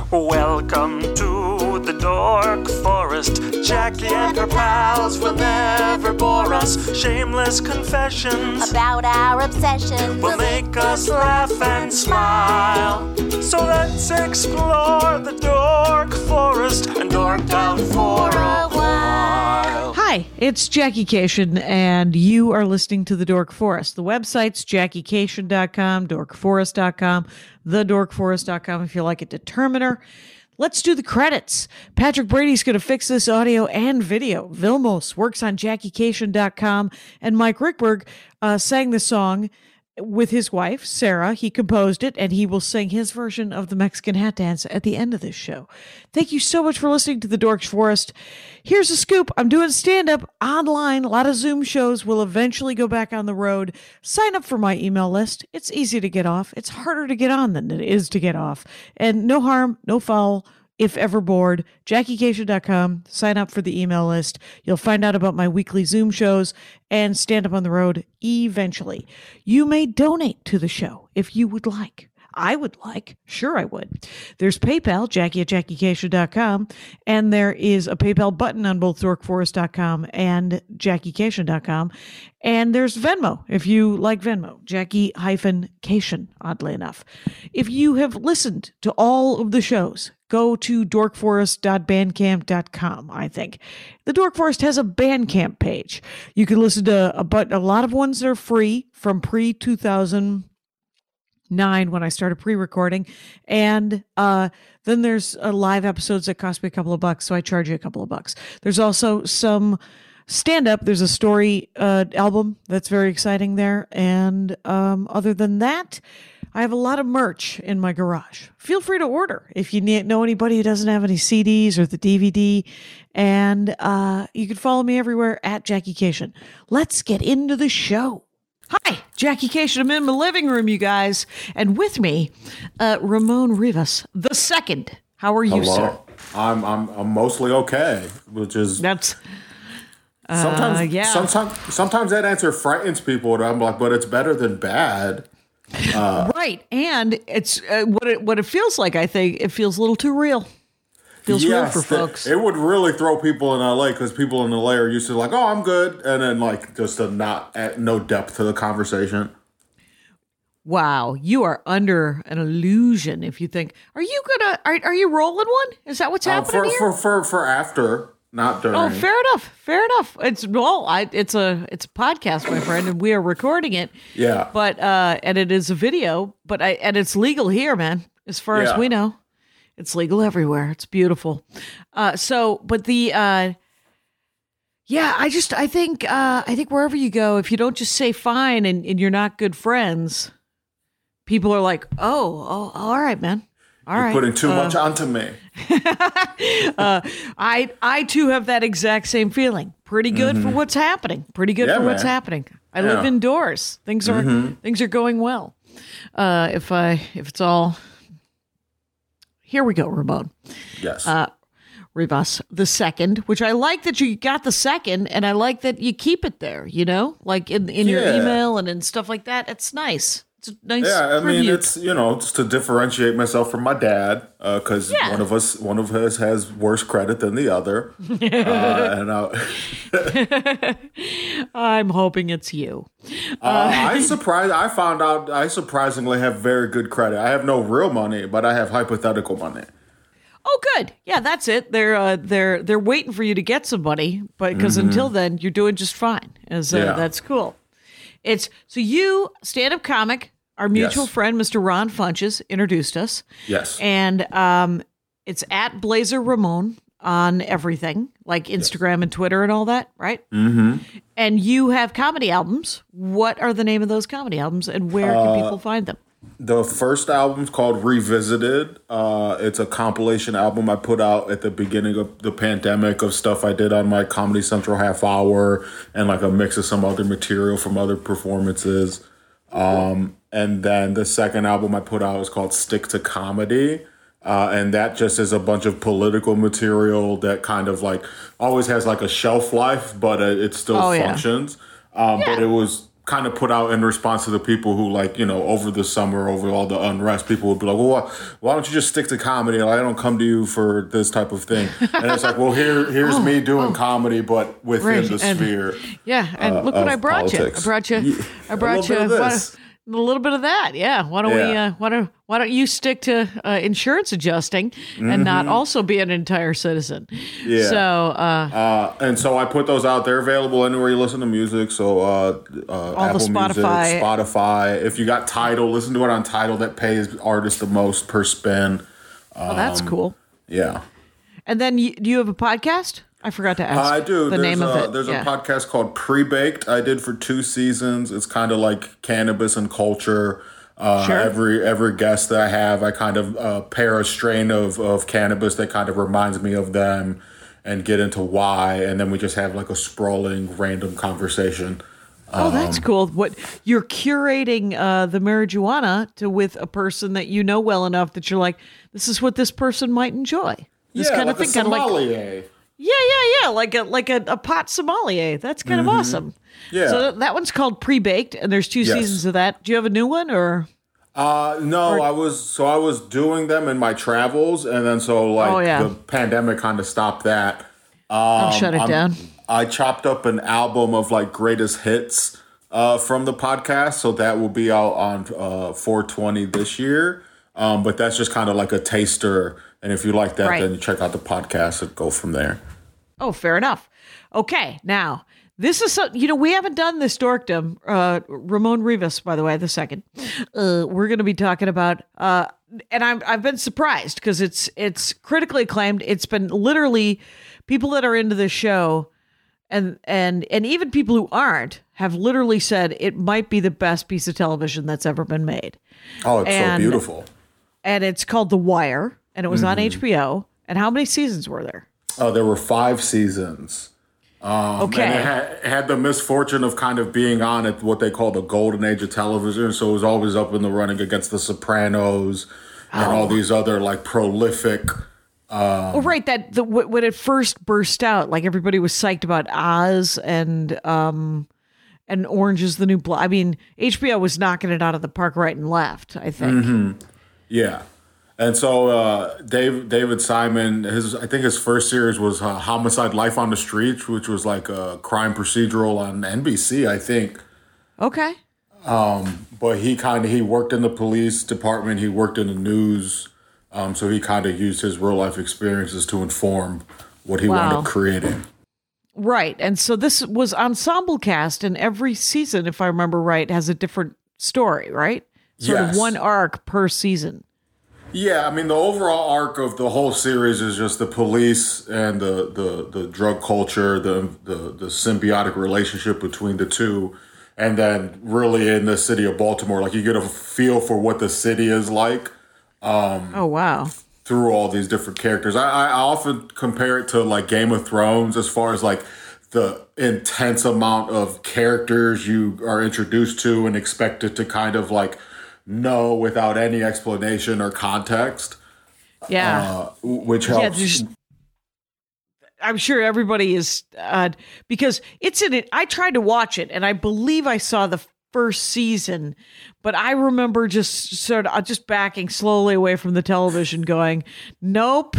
Welcome to the Dork Forest. Jackie and her pals will never bore us. Shameless confessions about our obsession will make us laugh and smile. So let's explore the Dork Forest and dork out for a while. Hi, it's Jackie Cation, and you are listening to The Dork Forest. The website's JackieCation.com, DorkForest.com, TheDorkForest.com if you like a determiner. Let's do the credits. Patrick Brady's going to fix this audio and video. Vilmos works on JackieCation.com, and Mike Rickberg sang the song with his wife, Sarah. He composed it, and he will sing his version of the Mexican hat dance at the end of this show. Thank you so much for listening to The Dork Forest. Here's a scoop. I'm doing stand-up online. A lot of Zoom shows will eventually go back on the road. Sign up for my email list. It's easy to get off. It's harder to get on than it is to get off. And no harm, no foul. If ever bored, JackieCation.com, sign up for the email list. You'll find out about my weekly Zoom shows and stand up on the road eventually. You may donate to the show if you would like. I would like. Sure, I would. There's PayPal, Jackie at JackieCation.com, and there is a PayPal button on both DorkForest.com and JackieCation.com. And there's Venmo, if you like Venmo, Jackie-Cation, oddly enough. If you have listened to all of the shows, go to dorkforest.bandcamp.com, I think. The Dork Forest has a Bandcamp page. You can listen to a lot of ones that are free from pre-2009 when I started pre-recording. And then there's live episodes that cost me a couple of bucks, so I charge you a couple of bucks. There's also some stand-up. There's a story album that's very exciting there. And other than that, I have a lot of merch in my garage. Feel free to order if you know anybody who doesn't have any CDs or the DVD. And you can follow me everywhere at Jackie Cation. Let's get into the show. Hi, Jackie Cation. I'm in my living room, you guys. And with me, Ramon Rivas the second. How are you, sir? I'm mostly okay, which is that's sometimes that answer frightens people. And I'm like, but it's better than bad. Right, and it's what it feels like. I think it feels a little too real. Feels real for folks. It would really throw people in LA because people in LA are used to like, oh, I'm good, and then like just no depth to the conversation. Wow, you are under an illusion if you think. Are you rolling one? Is that what's happening here? For after. Not during. Oh, fair enough. It's a podcast, my friend, and we are recording it. Yeah. But and it is a video, and it's legal here, man. As far as we know, it's legal everywhere. It's beautiful. I think wherever you go, if you don't just say fine and you're not good friends, people are like, oh, all right, man. You're putting too much onto me. I too have that exact same feeling. Pretty good for what's happening. What's happening. I live indoors. Things are going well. If it's all, here we go, Ramon. Yes. Rivas the second, which I like that you got the second, and I like that you keep it there. You know, like in your email and in stuff like that. It's nice. It's a nice tribute. It's it's to differentiate myself from my dad because one of us has worse credit than the other. I'm hoping it's you. I found out I surprisingly have very good credit. I have no real money, but I have hypothetical money. Oh, good. Yeah, that's it. They're waiting for you to get some money, but because until then you're doing just fine. That's cool. So you, stand-up comic, our mutual friend, Mr. Ron Funches, introduced us. Yes. And it's at Blazer Ramon on everything, like Instagram and Twitter and all that, right? Mm-hmm. And you have comedy albums. What are the name of those comedy albums, and where can people find them? The first album's called Revisited. It's a compilation album I put out at the beginning of the pandemic of stuff I did on my Comedy Central half hour and like a mix of some other material from other performances. And then the second album I put out is called Stick to Comedy. And that just is a bunch of political material that kind of like always has like a shelf life, but it still functions. But it was kind of put out in response to the people who, like, you know, over the summer, over all the unrest, people would be like, well, why don't you just stick to comedy? Like, I don't come to you for this type of thing. And it's like, well, here's me doing comedy, but within the sphere. Yeah, and look what I brought politics. you. I brought you a little bit of that. Yeah. Why don't you stick to insurance adjusting and not also be an entire citizen? Yeah. So and so I put those out there, available anywhere you listen to music. So Apple the Spotify. Music, Spotify. If you got Tidal, listen to it on Tidal. That pays artists the most per spin. Well, that's cool. Yeah. And then do you have a podcast? I forgot to ask. I do. There's name of it. There's a podcast called Pre-Baked. I did for 2 seasons. It's kind of like cannabis and culture. Sure. Every guest that I have, I kind of pair a strain of cannabis that kind of reminds me of them and get into why. And then we just have like a sprawling random conversation. Oh, that's cool. What you're curating the marijuana with a person that you know well enough that you're like, this is what this person might enjoy. This kind like of thing, kind of like yeah, like a pot sommelier. That's kind of awesome. Yeah. So that one's called Pre-Baked, and there's 2 seasons of that. Do you have a new one or? No, I was doing them in my travels, and then the pandemic kind of stopped that. Shut it down. I chopped up an album of like greatest hits from the podcast, so that will be out on 4/20 this year. But that's just kind of like a taster. And if you like that, then you check out the podcast and go from there. Oh, fair enough. Okay, now this is we haven't done this dorkdom. Ramon Rivas, by the way, the second. We're going to be talking about, and I've been surprised because it's critically acclaimed. It's been literally people that are into this show, and even people who aren't have literally said it might be the best piece of television that's ever been made. Oh, it's so beautiful. And it's called The Wire. And it was on HBO. And how many seasons were there? Oh, there were 5 seasons. Okay. And it had the misfortune of kind of being on at what they call the golden age of television. So it was always up in the running against The Sopranos and all these other like prolific. Right. When it first burst out, like everybody was psyched about Oz and Orange is the New Black. I mean, HBO was knocking it out of the park right and left, I think. Mm-hmm. Yeah. And so David Simon, I think his first series was Homicide: Life on the Streets, which was like a crime procedural on NBC, I think. Okay. But he worked in the police department. He worked in the news. So he kind of used his real life experiences to inform what he wound up creating. Right. And so this was ensemble cast, and every season, if I remember right, has a different story, right? Sort of one arc per season. Yeah, I mean, the overall arc of the whole series is just the police and the drug culture, the symbiotic relationship between the two. And then really in the city of Baltimore, like you get a feel for what the city is like. Oh, wow. Through all these different characters. I often compare it to like Game of Thrones as far as like the intense amount of characters you are introduced to and expected to kind of like know without any explanation or context. Yeah. Which helps. Yeah, I'm sure everybody is, because it's in it. I tried to watch it and I believe I saw the first season, but I remember just sort of just backing slowly away from the television going, nope.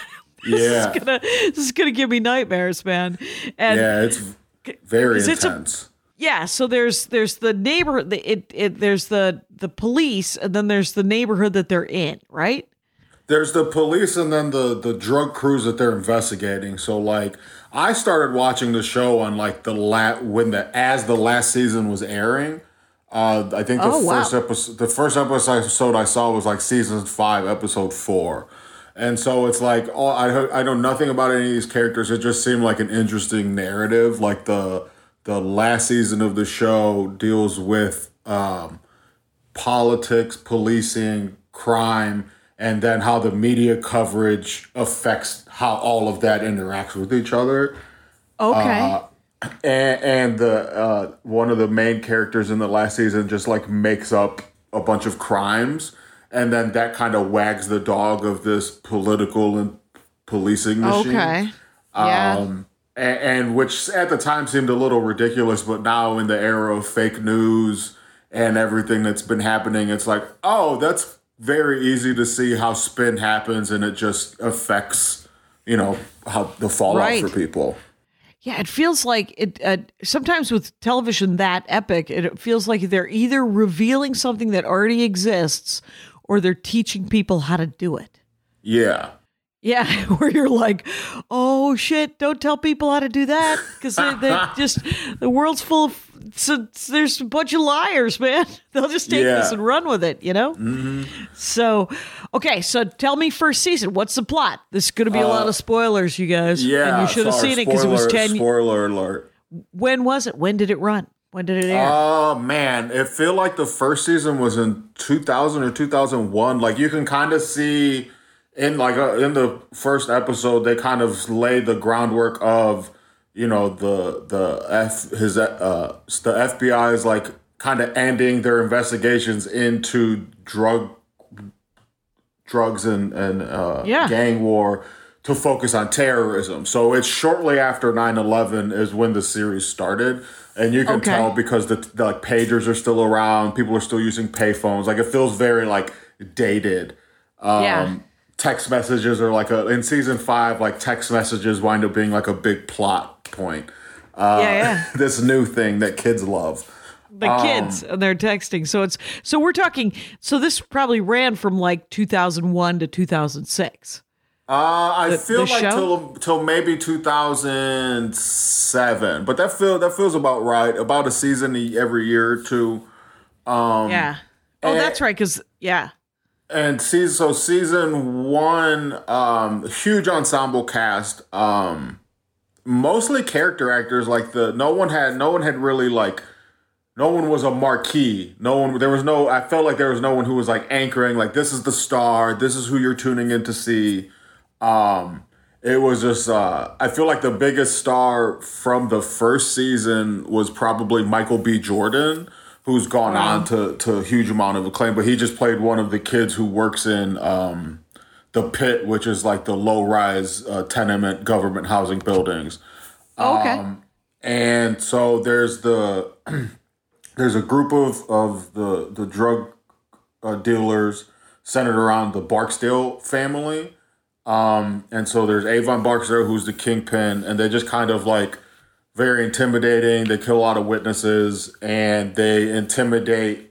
This is gonna give me nightmares, man. And yeah, it's very intense. So there's the neighborhood, there's the police, and then there's the neighborhood that they're in, right? There's the police and then the drug crews that they're investigating. So like I started watching the show on like as the last season was airing. I think the first episode I saw was like season 5, episode 4. And so it's like I know nothing about any of these characters. It just seemed like an interesting narrative. Like the last season of the show deals with politics, policing, crime, and then how the media coverage affects how all of that interacts with each other. Okay. And the one of the main characters in the last season just like makes up a bunch of crimes, and then that kind of wags the dog of this political and policing machine. Okay. Yeah. and which at the time seemed a little ridiculous, but now in the era of fake news and everything that's been happening, it's like, oh, that's very easy to see how spin happens, and it just affects, how the fallout for people. Yeah, it feels like it. Sometimes with television that epic, it feels like they're either revealing something that already exists, or they're teaching people how to do it. Yeah. Yeah, where you're like, oh shit, don't tell people how to do that, because they just, the world's full of, so there's a bunch of liars, man. They'll just take this and run with it, Mm-hmm. So, okay, so tell me first season, what's the plot? This is going to be a lot of spoilers, you guys. Yeah, and you should have seen it because it was 10 years. Spoiler alert. When was it? When did it run? When did it air? Oh, man. It feel like the first season was in 2000 or 2001. Like, you can kind of see in the first episode, they kind of laid the groundwork of, the FBI is like kind of ending their investigations into drugs and gang war to focus on terrorism. So it's shortly after 9/11 is when the series started. And you can tell because the pagers are still around. People are still using payphones. Like, it feels very dated. Text messages are in season 5, text messages wind up being a big plot point. This new thing that kids love. The kids, and they're texting. So we're talking, so this probably ran from 2001 to 2006. I feel like till maybe 2007, but that feels about right. About a season every year or two. That's right. And season 1, huge ensemble cast. Mostly character actors. No one was a marquee. I felt like there was no one who was anchoring. This is the star. This is who you're tuning in to see. It was just, I feel like the biggest star from the first season was probably Michael B. Jordan, who's gone on to a huge amount of acclaim, but he just played one of the kids who works in the Pit, which is the low-rise tenement government housing buildings. And so there's a group of the drug dealers centered around the Barksdale family. And so there's Avon Barksdale, who's the kingpin, and they just kind of very intimidating. They kill a lot of witnesses, and they intimidate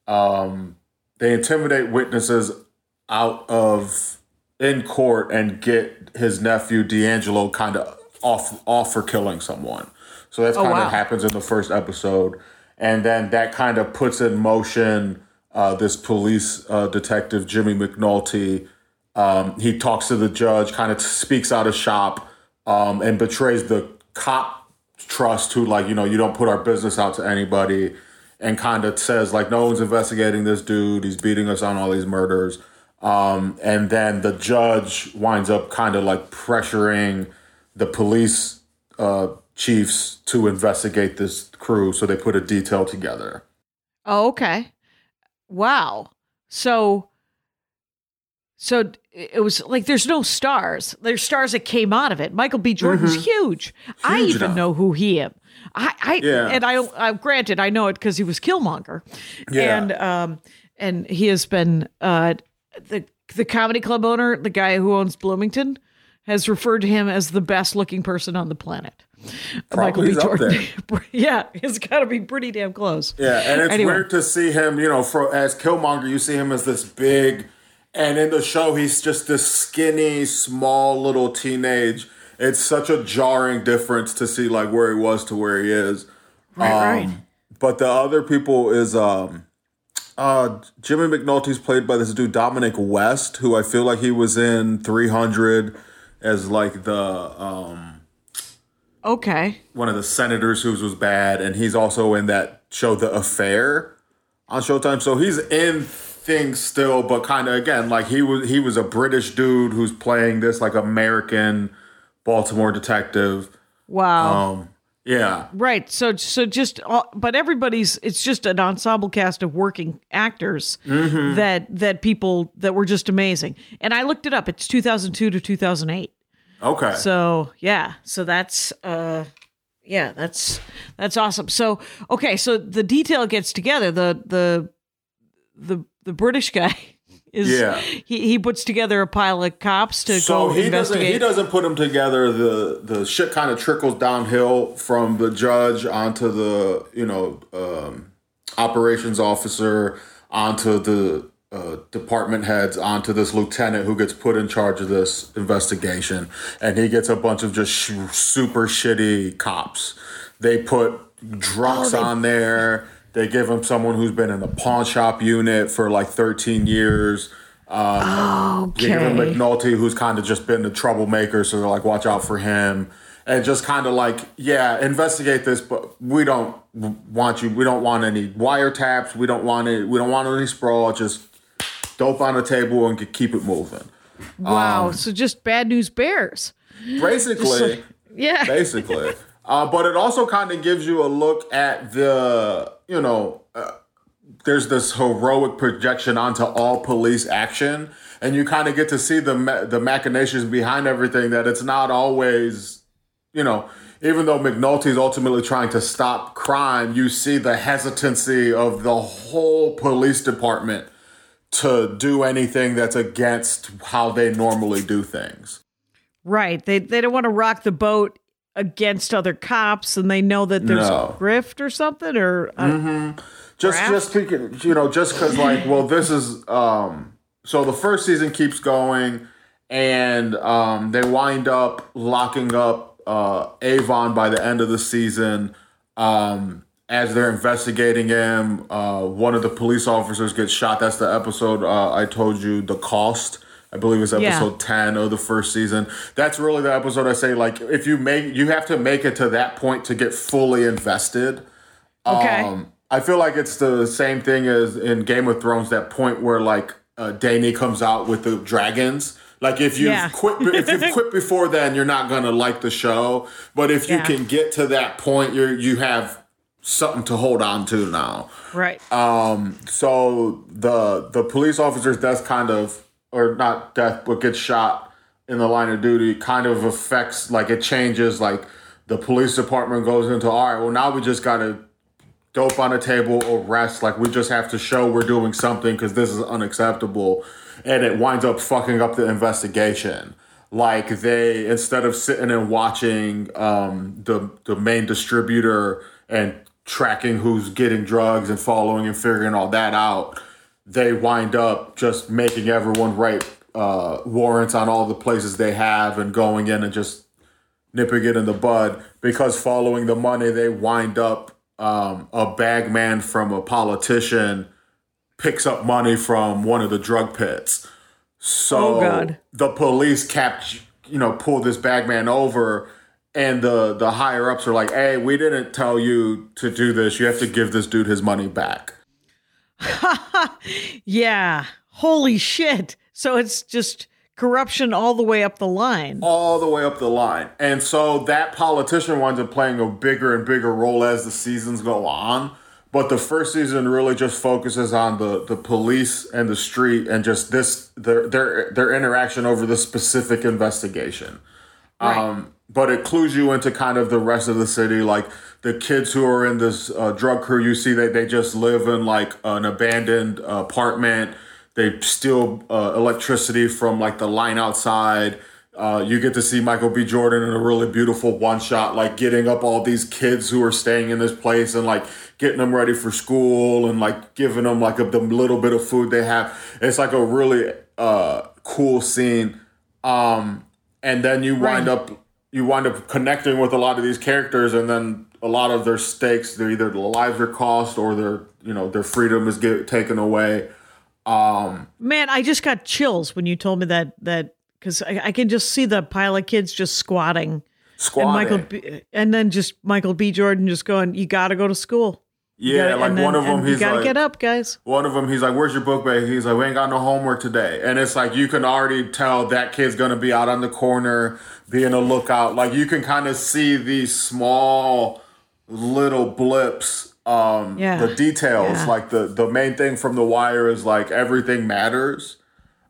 witnesses out of in court and get his nephew D'Angelo kind of off for killing someone. So that's kind of happens in the first episode, and then that kind of puts in motion this police detective Jimmy McNulty. He talks to the judge, kind of speaks out of shop, and betrays the cop trust who, you don't put our business out to anybody, and kind of says, no one's investigating this dude. He's beating us on all these murders. And then the judge winds up kind of pressuring the police chiefs to investigate this crew. So they put a detail together. Oh, okay. Wow. So it was there's no stars. There's stars that came out of it. Michael B. Jordan's huge. I even know who he is. Granted, I know it because he was Killmonger. Yeah. And he has been the comedy club owner, the guy who owns Bloomington, has referred to him as the best looking person on the planet. Michael B. Jordan. Yeah, it's got to be pretty damn close. Yeah, and it's weird to see him, as Killmonger, you see him as this big. And in the show, he's just this skinny, small, little teenage. It's such a jarring difference to see where he was to where he is. Right. But the other people is Jimmy McNulty's played by this dude Dominic West, who I feel like he was in 300 as one of the senators who was bad, and he's also in that show The Affair on Showtime. So he's in things still, but kind of again he was a British dude who's playing this American Baltimore detective. Wow. Yeah. Right. So just but it's just an ensemble cast of working actors that people that were just amazing. And I looked it up. It's 2002 to 2008. Okay. So yeah, so that's that's awesome. So okay, so the detail gets together. The British guy is he puts together a pile of cops to go investigate. He doesn't put them together. The shit kind of trickles downhill from the judge onto the operations officer, onto the department heads, onto this lieutenant who gets put in charge of this investigation, and he gets a bunch of just super shitty cops. They put drunks on there. They give him someone who's been in the pawn shop unit for like 13 years. They give him McNulty, who's kind of just been the troublemaker, so they're like, watch out for him. And just kind of like, investigate this, but we don't want you. We don't want any wiretaps. We don't want any sprawl. Just dope on the table and keep it moving. Wow. So just Bad News Bears. Basically. Basically. But it also kind of gives you a look at the, there's this heroic projection onto all police action. And you kind of get to see the machinations behind everything, that it's not always, even though McNulty is ultimately trying to stop crime, you see the hesitancy of the whole police department to do anything that's against how they normally do things. Right. They don't want to rock the boat against other cops, and they know that there's a grift or something, or just thinking, just because this is so the first season keeps going, and they wind up locking up Avon by the end of the season. As they're investigating him, one of the police officers gets shot. That's the episode I told you, The Cost. I believe it's episode 10 of the first season. That's really the episode I say, like, if you have to make it to that point to get fully invested. Okay. I feel like it's the same thing as in Game of Thrones, that point where Dany comes out with the dragons. Like if you've quit before then, you're not gonna like the show. But if you can get to that point, you have something to hold on to now. Right. So the police officer's death or not death, but gets shot in the line of duty kind of affects, it changes, the police department goes into, all right, well, now we just got to dope on the table, arrest, we just have to show we're doing something because this is unacceptable. And it winds up fucking up the investigation. They, instead of sitting and watching the main distributor and tracking who's getting drugs and following and figuring all that out, they wind up just making everyone write warrants on all the places they have and going in and just nipping it in the bud. Because following the money, they wind up a bag man from a politician picks up money from one of the drug pits. So the police pull this bag man over, and the higher ups are like, hey, we didn't tell you to do this. You have to give this dude his money back. Yeah. Holy shit. So it's just corruption all the way up the line. All the way up the line. And so that politician winds up playing a bigger and bigger role as the seasons go on. But the first season really just focuses on the police and the street and just their interaction over this specific investigation. Right. But it clues you into kind of the rest of the city, the kids who are in this drug crew. You see that they just live in an abandoned apartment. They steal electricity from the line outside. You get to see Michael B. Jordan in a really beautiful one shot, getting up all these kids who are staying in this place and getting them ready for school and giving them the little bit of food they have. It's a really cool scene. And then you wind up connecting with a lot of these characters, and then a lot of their stakes, they're either the lives are cost or their freedom is taken away. Man, I just got chills when you told me that because I can just see the pile of kids just squatting. And then just Michael B. Jordan just going, you got to go to school. Yeah, one of them, he's you gotta get up, guys. One of them, he's like, where's your book bag? He's like, we ain't got no homework today. And it's you can already tell that kid's going to be out on the corner, being a lookout. You can kind of see these small little blips, the details. The main thing from The Wire is everything matters.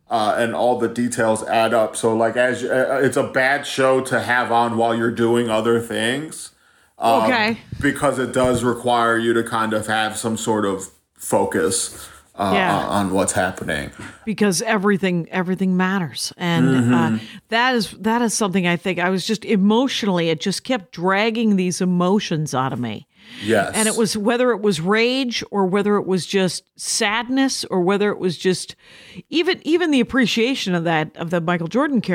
and all the details add up. So like it's a bad show to have on while you're doing other things. Okay. Because it does require you to kind of have some sort of focus on what's happening. Because everything matters. And that is something I think I was just emotionally, it just kept dragging these emotions out of me. Yes. And it was whether it was rage or whether it was just sadness or whether it was just even the appreciation of the Michael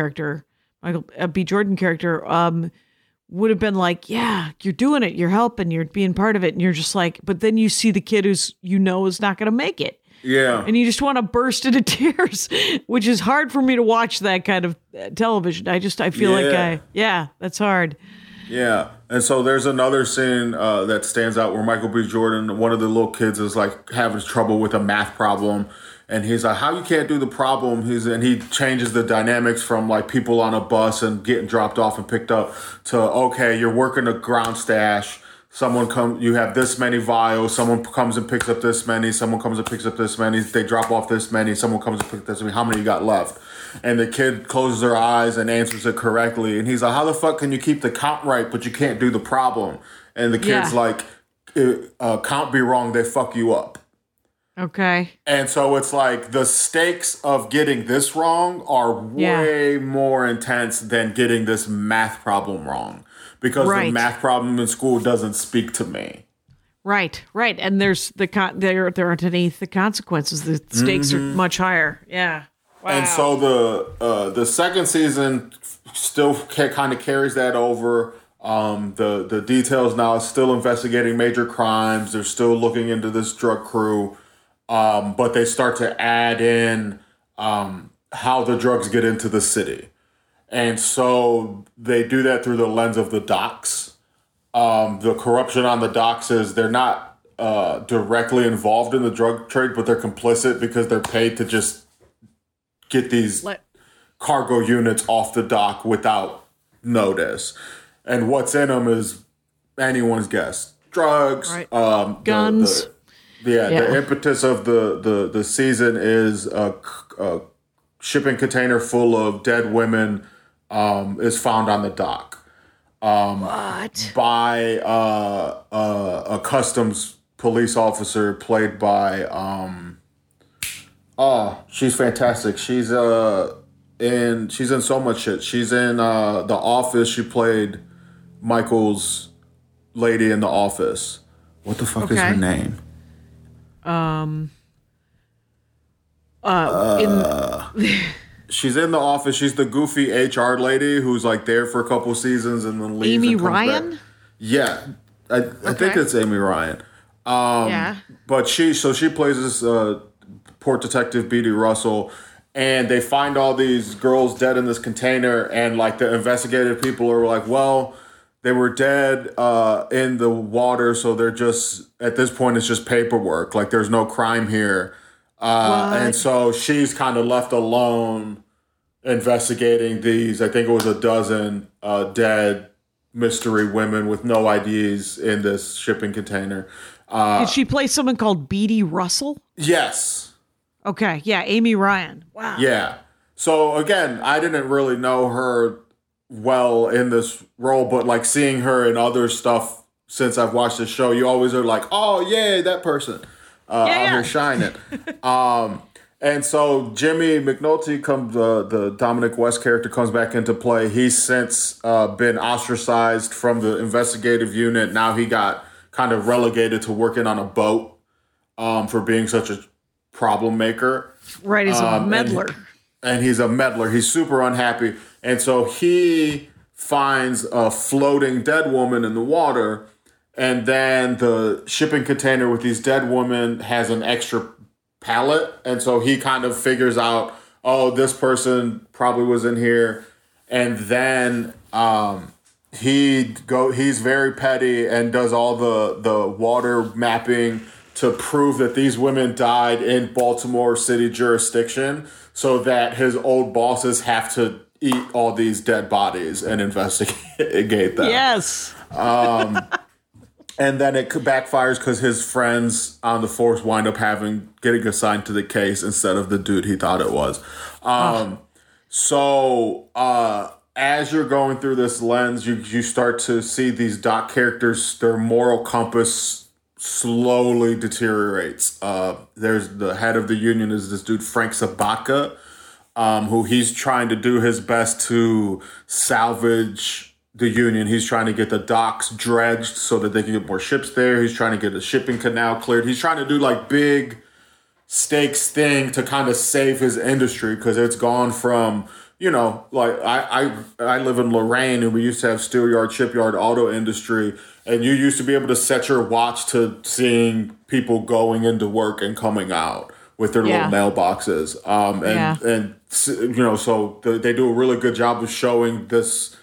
B. Jordan character, would have been like, yeah, you're doing it, you're helping, you're being part of it. And you're just like, but then you see the kid is not going to make it. Yeah. And you just want to burst into tears, which is hard for me to watch that kind of television. I feel like that's hard. Yeah. And so there's another scene that stands out where Michael B. Jordan, one of the little kids, is like having trouble with a math problem. And he's like, how you can't do the problem? And he changes the dynamics from like people on a bus and getting dropped off and picked up to, okay, you're working a ground stash. You have this many vials. Someone comes and picks up this many. Someone comes and picks up this many. They drop off this many. Someone comes and picks up this many. How many you got left? And the kid closes their eyes and answers it correctly. And he's like, how the fuck can you keep the count right, but you can't do the problem? And the kid's like, count be wrong, they fuck you up. Okay. And so it's like the stakes of getting this wrong are way more intense than getting this math problem wrong. Because the math problem in school doesn't speak to me. Right. And there's there aren't any the consequences. The stakes are much higher. Yeah. Wow. And so the second season still kind of carries that over. The details now is still investigating major crimes. They're still looking into this drug crew. But they start to add in how the drugs get into the city. And so they do that through the lens of the docks. The corruption on the docks is they're not directly involved in the drug trade, but they're complicit because they're paid to just get these cargo units off the dock without notice. And what's in them is anyone's guess. Drugs, guns. The impetus of the season is a shipping container full of dead women is found on the dock. By a customs police officer played by she's fantastic. She's in so much shit. She's in The Office. She played Michael's lady in The Office. What the fuck is her name? She's in The Office. She's the goofy HR lady who's like there for a couple seasons and then leaves. Amy and comes Ryan? Back. Yeah, I think it's Amy Ryan. But she plays this port detective, Beatty Russell, and they find all these girls dead in this container, and like the investigative people are like, well, they were dead in the water, so they're just, at this point, it's just paperwork. Like, there's no crime here. And so she's kind of left alone investigating these, I think it was a dozen dead mystery women with no IDs in this shipping container. Did she play someone called Beatty Russell? Yes. Okay, yeah, Amy Ryan. Wow. Yeah. So, again, I didn't really know her well in this role, but like seeing her in other stuff since I've watched the show, you always are like, oh yay, that person out here shining. And so Jimmy McNulty comes, the Dominic West character comes back into play. He's since been ostracized from the investigative unit. Now he got kind of relegated to working on a boat for being such a problem maker. Right, he's a meddler. And he's a meddler. He's super unhappy. And so he finds a floating dead woman in the water, and then the shipping container with these dead women has an extra pallet. And so he kind of figures out, oh, this person probably was in here. And then he's very petty and does all the water mapping to prove that these women died in Baltimore City jurisdiction, so that his old bosses have to eat all these dead bodies and investigate them. Yes. And then it backfires because his friends on the force wind up getting assigned to the case instead of the dude he thought it was. So as you're going through this lens, you start to see these Doc characters, their moral compass slowly deteriorates. There's the head of the union is this dude, Frank Sabaka, who he's trying to do his best to salvage the union. He's trying to get the docks dredged so that they can get more ships there. He's trying to get the shipping canal cleared. He's trying to do like big stakes thing to kind of save his industry because it's gone from, like I live in Lorraine and we used to have steelyard, shipyard, auto industry, and you used to be able to set your watch to seeing people going into work and coming out with their little mailboxes. So they do a really good job of showing this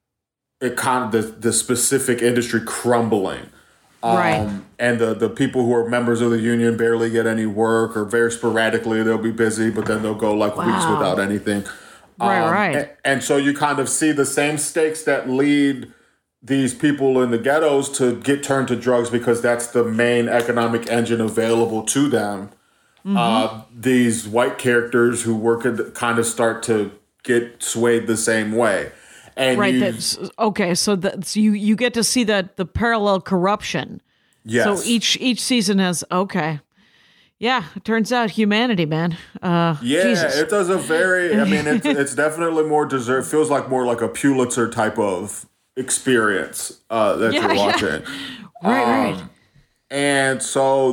the specific industry crumbling. And the people who are members of the union barely get any work, or very sporadically they'll be busy, but then they'll go like weeks without anything. And so you kind of see the same stakes that lead these people in the ghettos to get turned to drugs because that's the main economic engine available to them. These white characters who work kind of start to get swayed the same way. And So you get to see that the parallel corruption. Yes. So each season has it turns out humanity, man. Jesus. It does a very. I mean, it's definitely more deserved. Feels like more like a Pulitzer type of experience that you're watching. Right. And so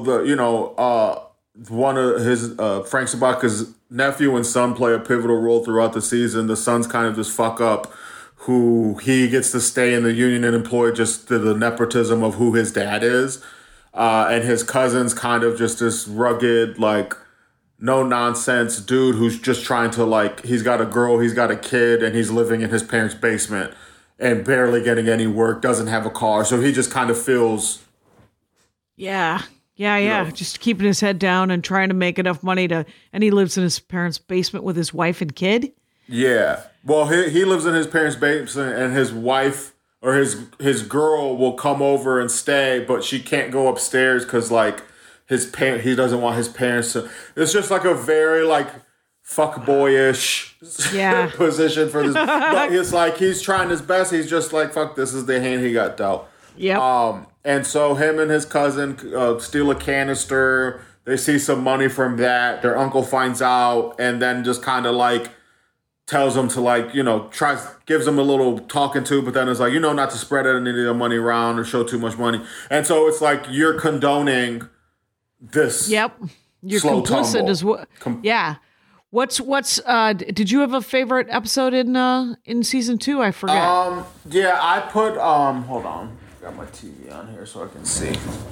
one of his Frank Sabaka's nephew and son play a pivotal role throughout the season. The son's kind of this fuck up who he gets to stay in the union and employ just to the nepotism of who his dad is. And his cousin's kind of just this rugged, like, no-nonsense dude who's just trying to, like, he's got a girl, he's got a kid, and he's living in his parents' basement and barely getting any work, doesn't have a car. So he just kind of feels... Yeah. Just keeping his head down and trying to make enough money and he lives in his parents' basement with his wife and kid? Yeah. Well, he lives in his parents' basement, and his wife or his girl will come over and stay, but she can't go upstairs because like he doesn't want his parents to. It's just like a very like fuckboyish position for this. But it's like he's trying his best. He's just like, fuck, this is the hand he got dealt. Yep. And so him and his cousin steal a canister. They see some money from that. Their uncle finds out and then just kind of like tells them to like, gives them a little talking to, but then it's like, not to spread any of the money around or show too much money. And so it's like you're condoning this. Yep. You're slow complicit tumble. as well. What's did you have a favorite episode in season 2? I forget. I put hold on. Got my TV on here so I can see.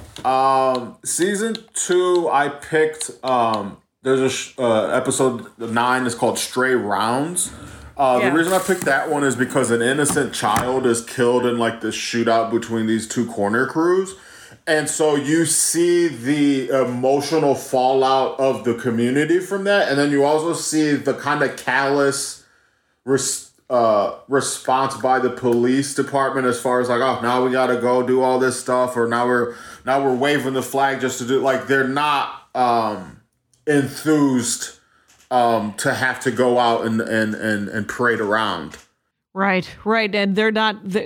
Season 2 I picked there's episode 9 is called Stray Rounds. The reason I picked that one is because an innocent child is killed in like this shootout between these two corner crews. And so you see the emotional fallout of the community from that. And then you also see the kind of callous response by the police department as far as like, oh, now we got to go do all this stuff. Or now we're waving the flag just to do, like, they're not enthused to have to go out and parade around. Right. And they're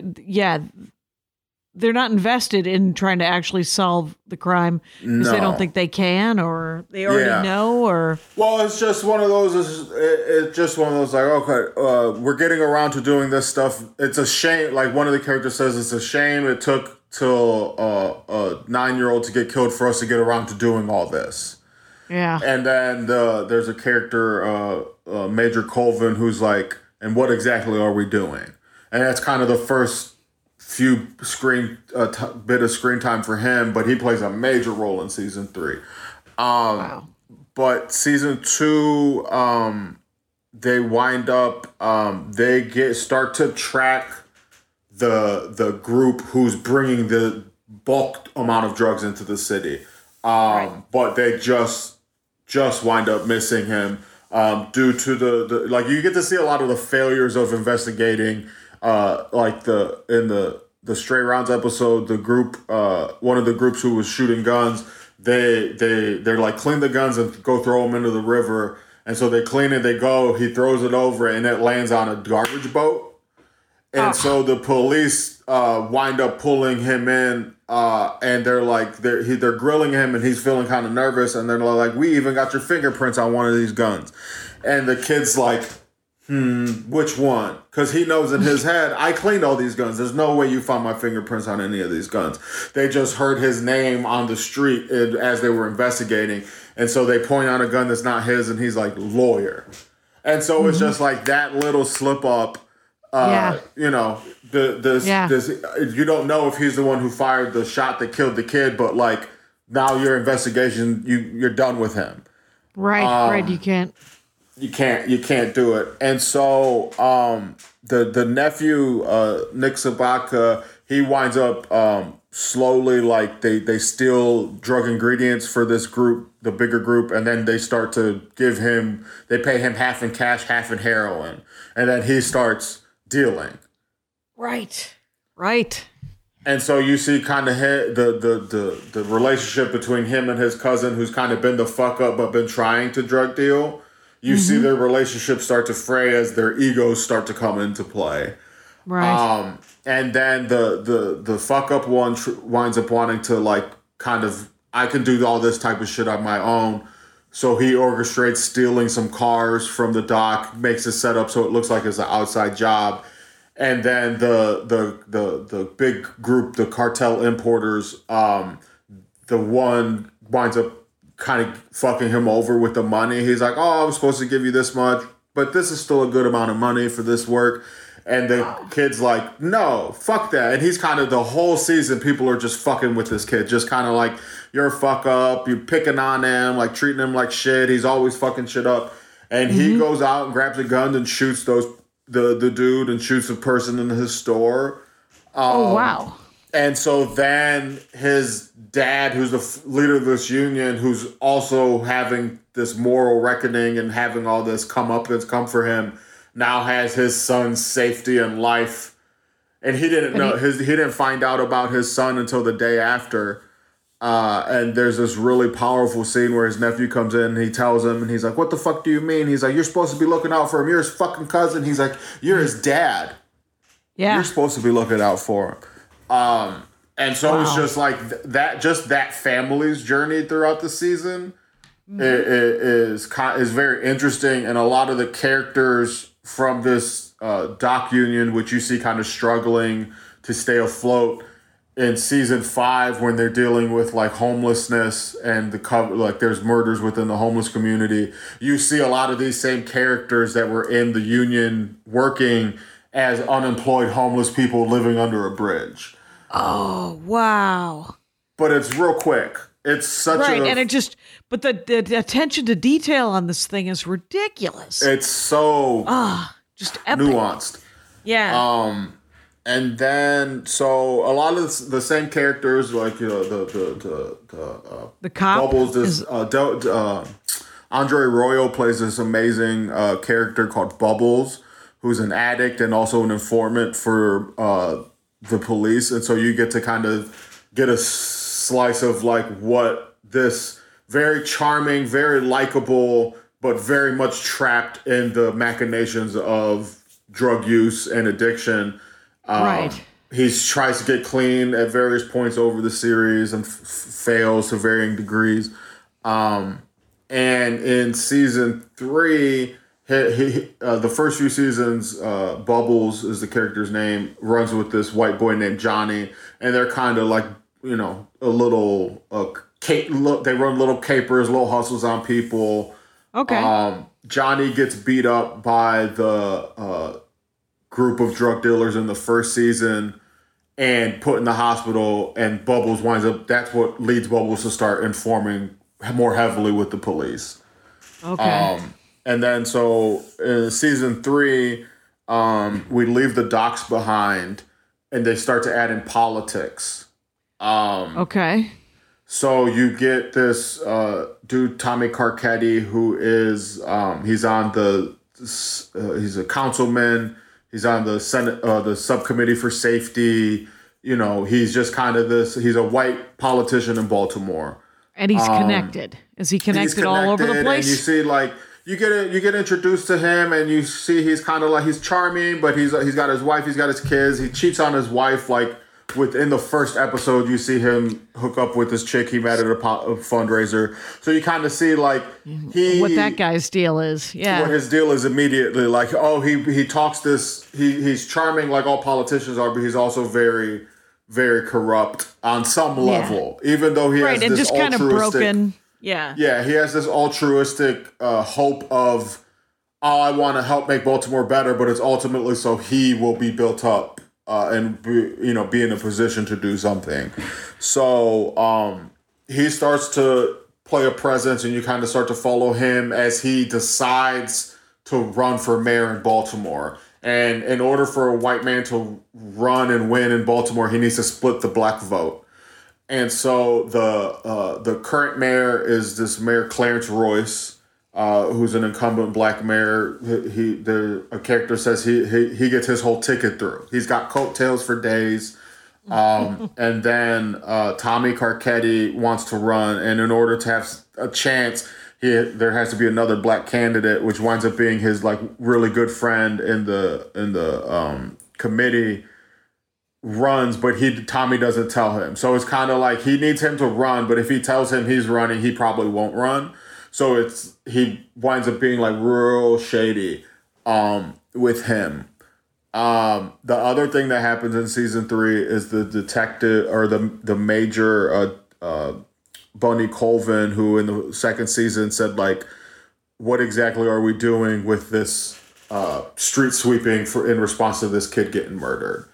not invested in trying to actually solve the crime because they don't think they can, or they already know, or... Well, it's just one of those, like, okay, we're getting around to doing this stuff. It's a shame. Like one of the characters says, it's a shame it took till a 9-year-old to get killed for us to get around to doing all this. Yeah. And then there's a character, Major Colvin, who's like, and what exactly are we doing? And that's kind of the first few bit of screen time for him, but he plays a major role in season 3. Wow. But season 2, they wind up, they start to track the group who's bringing the bulk amount of drugs into the city. But they just wind up missing him due to the like, you get to see a lot of the failures of investigating like in the the Stray Rounds episode, the group, one of the groups who was shooting guns, they're like, clean the guns and go throw them into the river. And so they clean it, they go, he throws it over, and it lands on a garbage boat. And so the police wind up pulling him in, and they're like, they're grilling him, and he's feeling kind of nervous. And they're like, we even got your fingerprints on one of these guns. And the kid's like, which one? Because he knows in his head, I cleaned all these guns. There's no way you found my fingerprints on any of these guns. They just heard his name on the street as they were investigating. And so they point out a gun that's not his, and he's like, lawyer. And so it's just like that little slip up. You know, this you don't know if he's the one who fired the shot that killed the kid, but like now your investigation, you're done with him. Right. You can't do it. And so the nephew, Nick Sabaka, he winds up slowly, like they steal drug ingredients for this group, the bigger group, and then they start to they pay him half in cash, half in heroin, and then he starts dealing. Right. And so you see kind of the relationship between him and his cousin, who's kind of been the fuck up but been trying to drug deal. You see their relationship start to fray as their egos start to come into play. Right. And then the fuck up one winds up wanting to like kind of, I can do all this type of shit on my own. So he orchestrates stealing some cars from the dock, makes it set up so it looks like it's an outside job. And then the big group, the cartel importers, the one winds up kind of fucking him over with the money. He's like, oh, I'm supposed to give you this much, but this is still a good amount of money for this work. And the kid's like, no, fuck that. And he's kind of, the whole season, people are just fucking with this kid. Just kind of like, you're a fuck up. You're picking on him, like treating him like shit. He's always fucking shit up. And he goes out and grabs a gun and shoots the dude and shoots a person in his store. Oh, wow. And so then his dad, who's the leader of this union, who's also having this moral reckoning and having all this comeuppance come for him, now has his son's safety and life. And he didn't know, he didn't find out about his son until the day after. And there's this really powerful scene where his nephew comes in and he tells him, and he's like, what the fuck do you mean? He's like, you're supposed to be looking out for him. You're his fucking cousin. He's like, you're his dad. Yeah. You're supposed to be looking out for him. And so it's just like that family's journey throughout the season is very interesting. And a lot of the characters from this dock union, which you see kind of struggling to stay afloat in season 5, when they're dealing with like homelessness and like there's murders within the homeless community, you see a lot of these same characters that were in the union working as unemployed homeless people living under a bridge. Oh, wow. But it's real quick. It's such but the attention to detail on this thing is ridiculous. It's so just epic. nuanced. Yeah. And then so a lot of the same characters, like the cop Bubbles. Andre Royo plays this amazing character called Bubbles, who's an addict and also an informant for the police. And so you get to kind of get a slice of like what this very charming, very likable, but very much trapped in the machinations of drug use and addiction. Right. He tries to get clean at various points over the series and fails to varying degrees. And in season 3, the first few seasons, Bubbles is the character's name, runs with this white boy named Johnny, and they're kind of like, a little, they run little capers, little hustles on people. Okay. Johnny gets beat up by the group of drug dealers in the first season and put in the hospital, and Bubbles winds up, that's what leads Bubbles to start informing more heavily with the police. Okay. And then so in season 3, we leave the docks behind and they start to add in politics. Okay. So you get this dude, Tommy Carcetti, who is, he's a councilman. He's on the Senate, the subcommittee for safety. he's just kind of he's a white politician in Baltimore. And he's connected. Is he connected all over the place? And you see, like, you get introduced to him, and you see he's kind of like, he's charming, but he's got his wife, he's got his kids. He cheats on his wife, like, within the first episode. You see him hook up with this chick he met at a fundraiser. So you kind of see, like, what that guy's deal is. Yeah. What his deal is immediately. Like, oh, he talks this, he's charming like all politicians are, but he's also very, very corrupt on some level. Even though he has and this just kind of broken. Yeah, he has this altruistic hope of, I want to help make Baltimore better, but it's ultimately so he will be built up and be in a position to do something. So he starts to play a presence, and you kind of start to follow him as he decides to run for mayor in Baltimore. And in order for a white man to run and win in Baltimore, he needs to split the black vote. And so the current mayor is this Mayor Clarence Royce, who's an incumbent black mayor. A character says he gets his whole ticket through. He's got coattails for days. And then Tommy Carcetti wants to run, and in order to have a chance, there has to be another black candidate, which winds up being his like really good friend in the committee. Runs, but Tommy doesn't tell him. So it's kind of like he needs him to run, but if he tells him he's running, he probably won't run. So he winds up being like real shady with him. The other thing that happens in season 3 is the detective, or the major Bunny Colvin, who in the second season said, like, what exactly are we doing with this street sweeping in response to this kid getting murdered?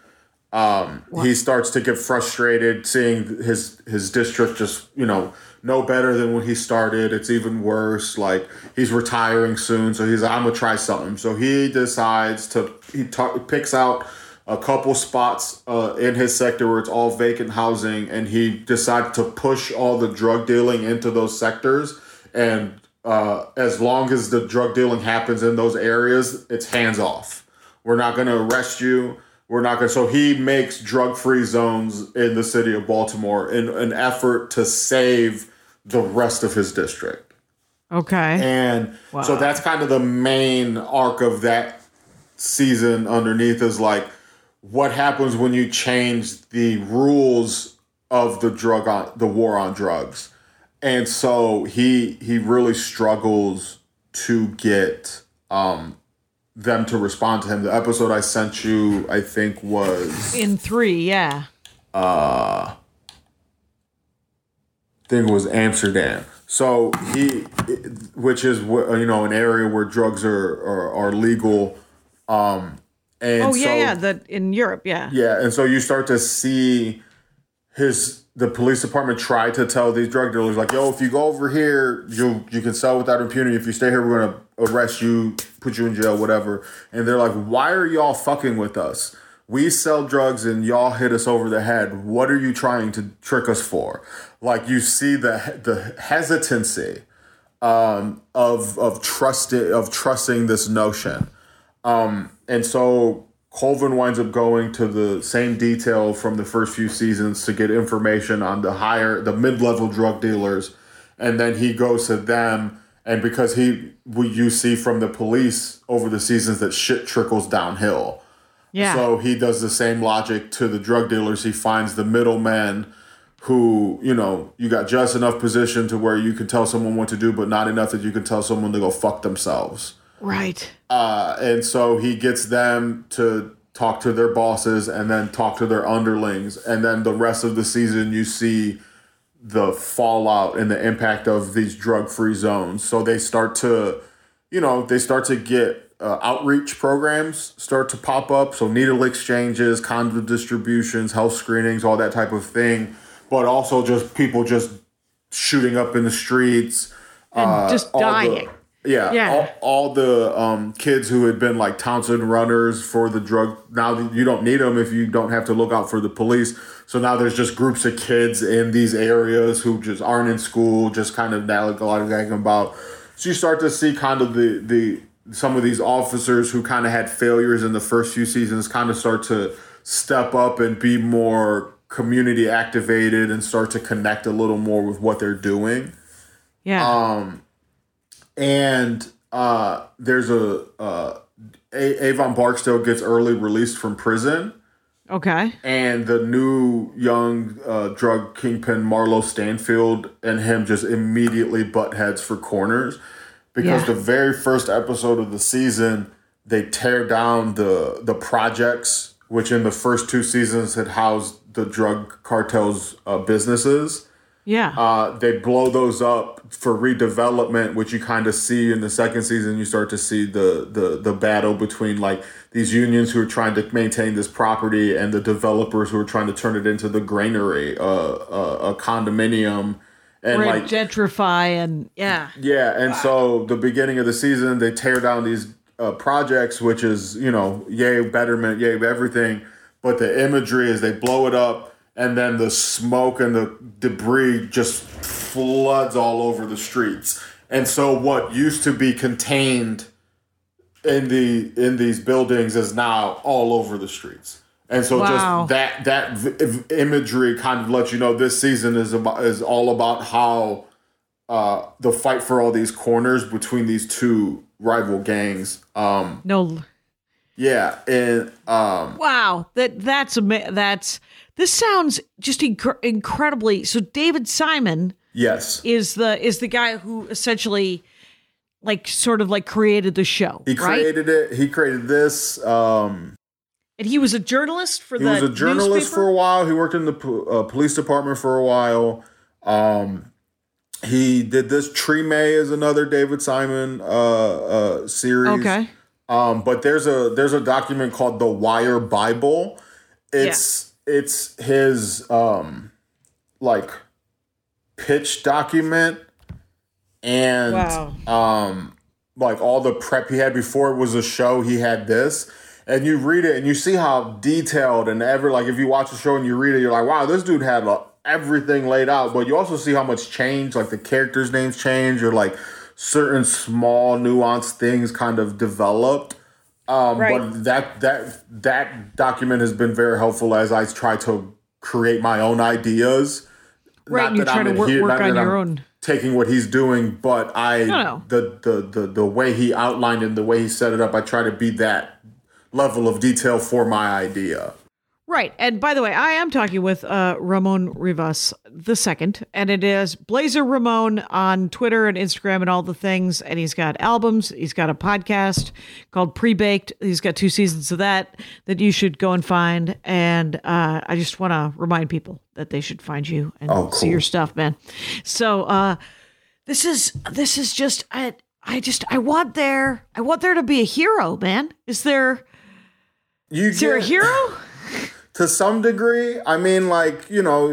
He starts to get frustrated seeing his district just, no better than when he started. It's even worse. Like, he's retiring soon. So he's like, I'm going to try something. So he decides he picks out a couple spots in his sector where it's all vacant housing. And he decides to push all the drug dealing into those sectors. And as long as the drug dealing happens in those areas, it's hands off. We're not going to arrest you. We're not going to. So he makes drug-free zones in the city of Baltimore in an effort to save the rest of his district. Okay. And so that's kind of the main arc of that season underneath, is like, what happens when you change the rules of the war on drugs. And so he really struggles to get them to respond to him. The episode I sent you, I think, was in 3, yeah. I think it was Amsterdam. So which is an area where drugs are legal. And that in Europe, yeah. Yeah, and so you start to see the police department try to tell these drug dealers, like, yo, if you go over here, you can sell without impunity. If you stay here, we're going to arrest you, put you in jail, whatever. And they're like, why are y'all fucking with us? We sell drugs and y'all hit us over the head. What are you trying to trick us for? Like, you see the hesitancy of trusting this notion. And so Colvin winds up going to the same detail from the first few seasons to get information on the mid-level drug dealers. And then he goes to them, and because you see from the police over the seasons that shit trickles downhill. Yeah. So he does the same logic to the drug dealers. He finds the middlemen who, you got just enough position to where you can tell someone what to do, but not enough that you can tell someone to go fuck themselves. Right. And so he gets them to talk to their bosses and then talk to their underlings. And then the rest of the season, you see the fallout and the impact of these drug-free zones. So they start to get outreach programs start to pop up. So needle exchanges, condom distributions, health screenings, all that type of thing. But also just people just shooting up in the streets. And just dying. All the kids who had been like Townsend runners for the drug, now you don't need them if you don't have to look out for the police. So now there's just groups of kids in these areas who just aren't in school, just kind of gallivanting about. So you start to see kind of some of these officers who kind of had failures in the first few seasons kind of start to step up and be more community activated and start to connect a little more with what they're doing. Yeah. And there's Avon Barksdale gets early released from prison. Okay. And the new young drug kingpin Marlo Stanfield and him just immediately butt heads for corners, because the very first episode of the season, they tear down the projects, which in the first 2 seasons had housed the drug cartel's businesses. Yeah. They blow those up for redevelopment, which you kind of see in the second season. You start to see the battle between like these unions who are trying to maintain this property and the developers who are trying to turn it into the granary, a condominium, and like gentrify and yeah. And so the beginning of the season, they tear down these projects, which is, you know, yay betterment, yay everything, but the imagery is they blow it up. And then the smoke and the debris just floods all over the streets. And so what used to be contained in these buildings is now all over the streets. And so just that imagery kind of lets you know this season is all about how the fight for all these corners between these two rival gangs. Yeah, and wow, this sounds just incredibly. So David Simon, yes, is the guy who essentially, like, sort of like created the show. He created it. He created this. And he was a journalist for the. He was a journalist newspaper? for a while. He worked in the police department for a while. He did this. Tree May is another David Simon series. Okay. But there's a document called The Wire Bible. It's his like pitch document, and like all the prep he had before it was a show. He had this, and you read it and you see how detailed and like if you watch the show and you read it, you're like, wow, this dude had everything laid out. But you also see how much change, like the characters' names change, or like certain small nuanced things kind of developed. But that document has been very helpful as I try to create my own ideas. Right, and you try to work on your own. Taking what he's doing, but the way he outlined and the way he set it up, I try to be that level of detail for my idea. Right. And by the way, I am talking with Ramon Rivas II, and it is Blazer Ramon on Twitter and Instagram and all the things. And he's got albums. He's got a podcast called Pre-Baked. He's got 2 seasons of that you should go and find. And I just want to remind people that they should find you and see your stuff, man. So this is just I want there to be a hero, man. Is there a hero? To some degree, I mean, like, you know,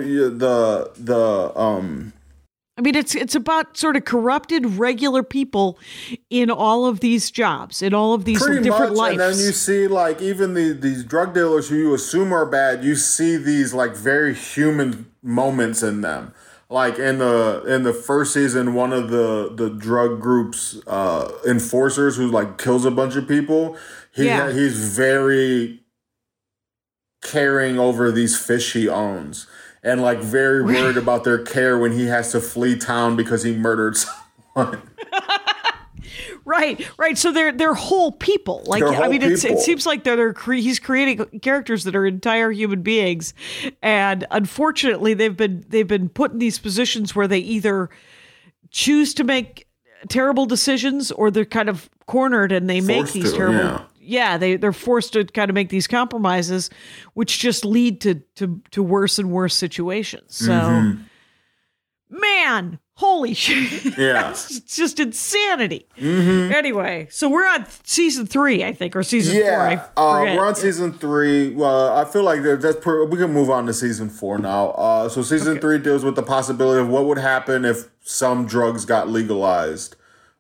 I mean, it's about sort of corrupted regular people in all of these jobs, in all of these different lives. And then you see, like, even these drug dealers who you assume are bad, you see these, like, very human moments in them. Like, in the first season, one of the drug group's enforcers who, like, kills a bunch of people, he's very caring over these fish he owns, and like very worried about their care when he has to flee town because he murdered someone. Right. So they're whole people. Like, I mean, it seems like he's creating characters that are entire human beings, and unfortunately, they've been put in these positions where they either choose to make terrible decisions or they're kind of cornered and they make these terrible. Yeah, they're forced to kind of make these compromises, which just lead to worse and worse situations. So, man, holy shit. Yeah. It's just insanity. Anyway, so we're on season 3, I think, or season 4. We're on season 3. Well, I feel like we can move on to season 4 now. So season 3 deals with the possibility of what would happen if some drugs got legalized.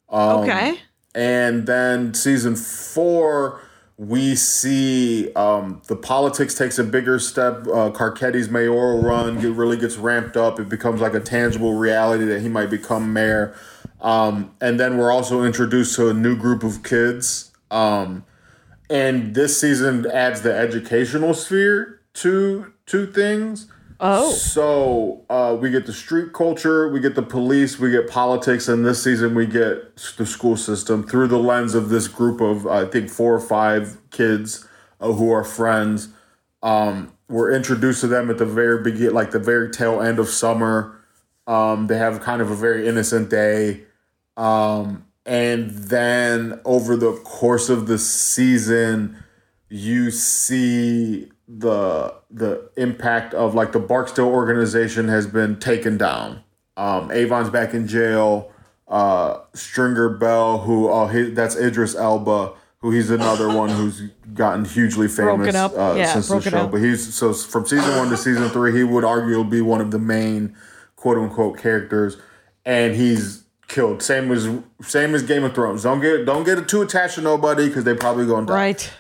And then season 4, we see the politics takes a bigger step. Carcetti's mayoral run really gets ramped up. It becomes like a tangible reality that he might become mayor. And then we're also introduced to a new group of kids. And this season adds the educational sphere to things. Oh. So we get the street culture, we get the police, we get politics, and this season we get the school system through the lens of this group of, I think, 4 or 5 kids who are friends. We're introduced to them at the very beginning, like the very tail end of summer. They have kind of a very innocent day. And then over the course of the season, you see the impact of, like, the Barksdale organization has been taken down. Avon's back in jail. Stringer Bell, that's Idris Elba, who he's another one who's gotten hugely famous since the show. But so from season 1 to season 3, he would arguably be one of the main quote unquote characters, and he's killed. Same as Game of Thrones. Don't get too attached to nobody because they probably gonna die. Right.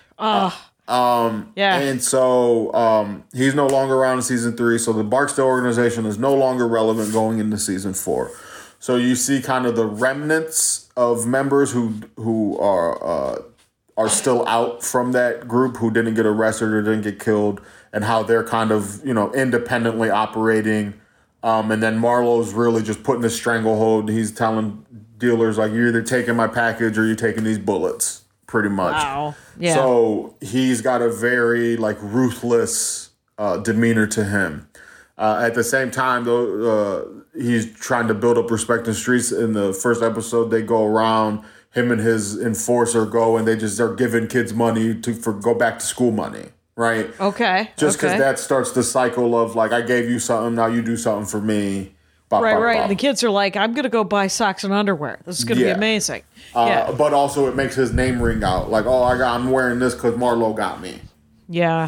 Yeah. And so he's no longer around in season 3. So the Barksdale organization is no longer relevant going into season 4. So you see kind of the remnants of members who are still out from that group, who didn't get arrested or didn't get killed, and how they're kind of, independently operating. And then Marlowe's really just putting a stranglehold. He's telling dealers, like, you're either taking my package or you're taking these bullets, pretty much. Wow. Yeah. So he's got a very, like, ruthless demeanor to him. At the same time, though, he's trying to build up respect in the streets. In the first episode, they go around, him and his enforcer go, and they just are giving kids money for go back to school money. Right. Okay. Just because that starts the cycle of, like, I gave you something, now you do something for me. Right. And the kids are like, I'm going to go buy socks and underwear. This is going to be amazing. But also it makes his name ring out. Like, oh, I'm wearing this because Marlowe got me. Yeah.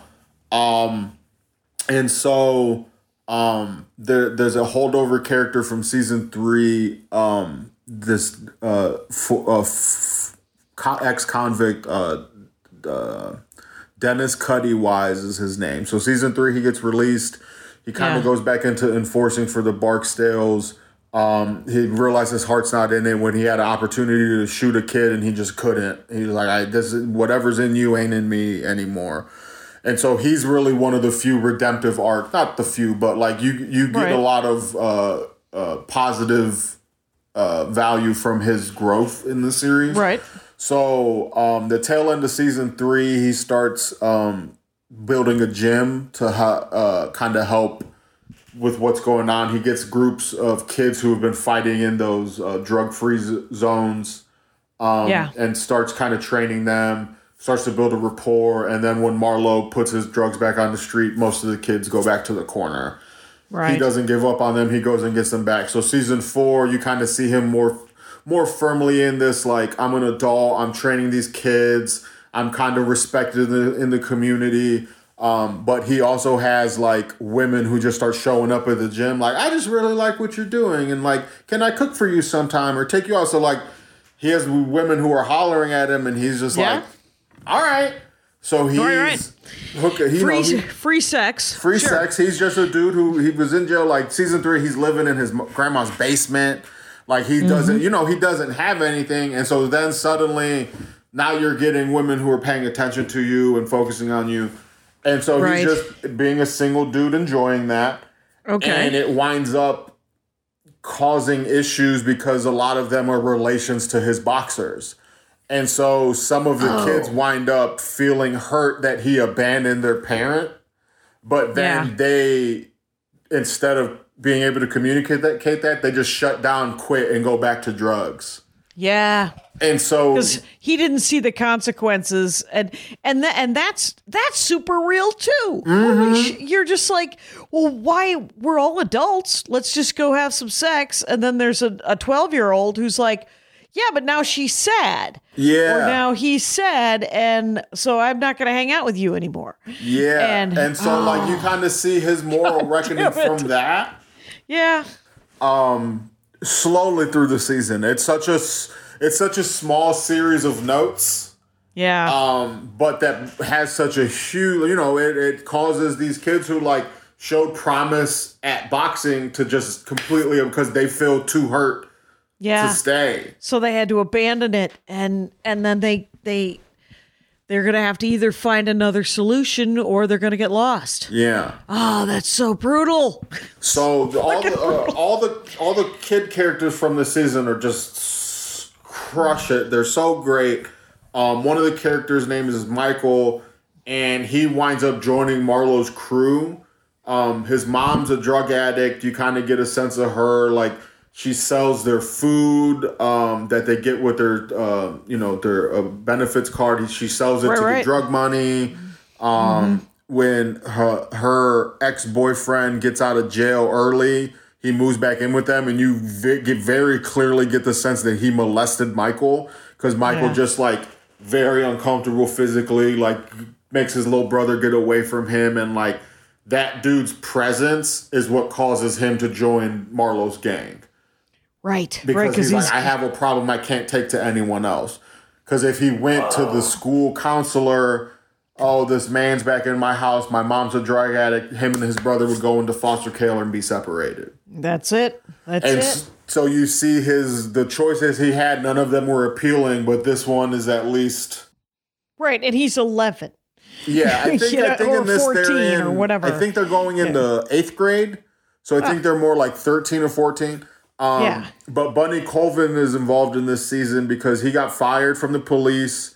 And so there's a holdover character from season 3. This ex-convict, Dennis Cuddy Wise is his name. So season 3, he gets released. He kind of goes back into enforcing for the Barksdales. He realized his heart's not in it when he had an opportunity to shoot a kid and he just couldn't. He was like, whatever's in you ain't in me anymore. And so he's really one of the few redemptive arcs. Not the few, but, like, you get a lot of positive value from his growth in the series. Right. So the tail end of season 3, he starts building a gym to kind of help with what's going on. He gets groups of kids who have been fighting in those drug-free zones and starts kind of training them, starts to build a rapport. And then when Marlowe puts his drugs back on the street, most of the kids go back to the corner. Right. He doesn't give up on them. He goes and gets them back. So season 4, you kind of see him more firmly in this, like, I'm an adult, I'm training these kids, I'm kind of respected in the community. But he also has, like, women who just start showing up at the gym, like, I just really like what you're doing, and, like, can I cook for you sometime or take you out? So, like, he has women who are hollering at him, and he's just like, all right. So he's free sex. Free sex. He's just a dude he was in jail. Like, season 3, he's living in his grandma's basement. Like, he doesn't, he doesn't have anything. And so then suddenly, now you're getting women who are paying attention to you and focusing on you. And so he's just being a single dude enjoying that. Okay. And it winds up causing issues because a lot of them are relations to his boxers. And so some of the kids wind up feeling hurt that he abandoned their parent. But then they, instead of being able to communicate that, they just shut down, quit, and go back to drugs. Yeah. And so, because he didn't see the consequences, and that's super real too. Mm-hmm. You're just like, well, why? We're all adults. Let's just go have some sex. And then there's a 12-year-old who's like, yeah, but now she's sad. Yeah. Or now he's sad, and so I'm not going to hang out with you anymore. Yeah. And so, like, you kind of see his moral reckoning from that. Yeah. Slowly through the season. It's such a small series of notes. Yeah. But that has such a huge, it causes these kids who, like, showed promise at boxing to just completely, because they feel too hurt to stay. So they had to abandon it, and then they they're going to have to either find another solution or they're going to get lost. Yeah. Oh, that's so brutal. So all the kid characters from the season are just crush it. They're so great. One of the characters' name is Michael, and he winds up joining Marlo's crew. His mom's a drug addict. You kind of get a sense of her, like she sells their food that they get with their their benefits card. She sells it to get drug money. When her ex-boyfriend gets out of jail early, he moves back in with them, and you very clearly get the sense that he molested Michael, because Michael just like very uncomfortable physically, like makes his little brother get away from him, and like that dude's presence is what causes him to join Marlo's gang. Right. Because he's like, I have a problem I can't take to anyone else. Because if he went to the school counselor, oh, this man's back in my house, my mom's a drug addict, him and his brother would go into foster care and be separated. That's it. So you see the choices he had, none of them were appealing, but this one is at least... Right, and he's 11. Yeah, I think or in this 14 they're in, or whatever. I think they're going into 8th grade, so I think they're more like 13 or 14. But Bunny Colvin is involved in this season because he got fired from the police.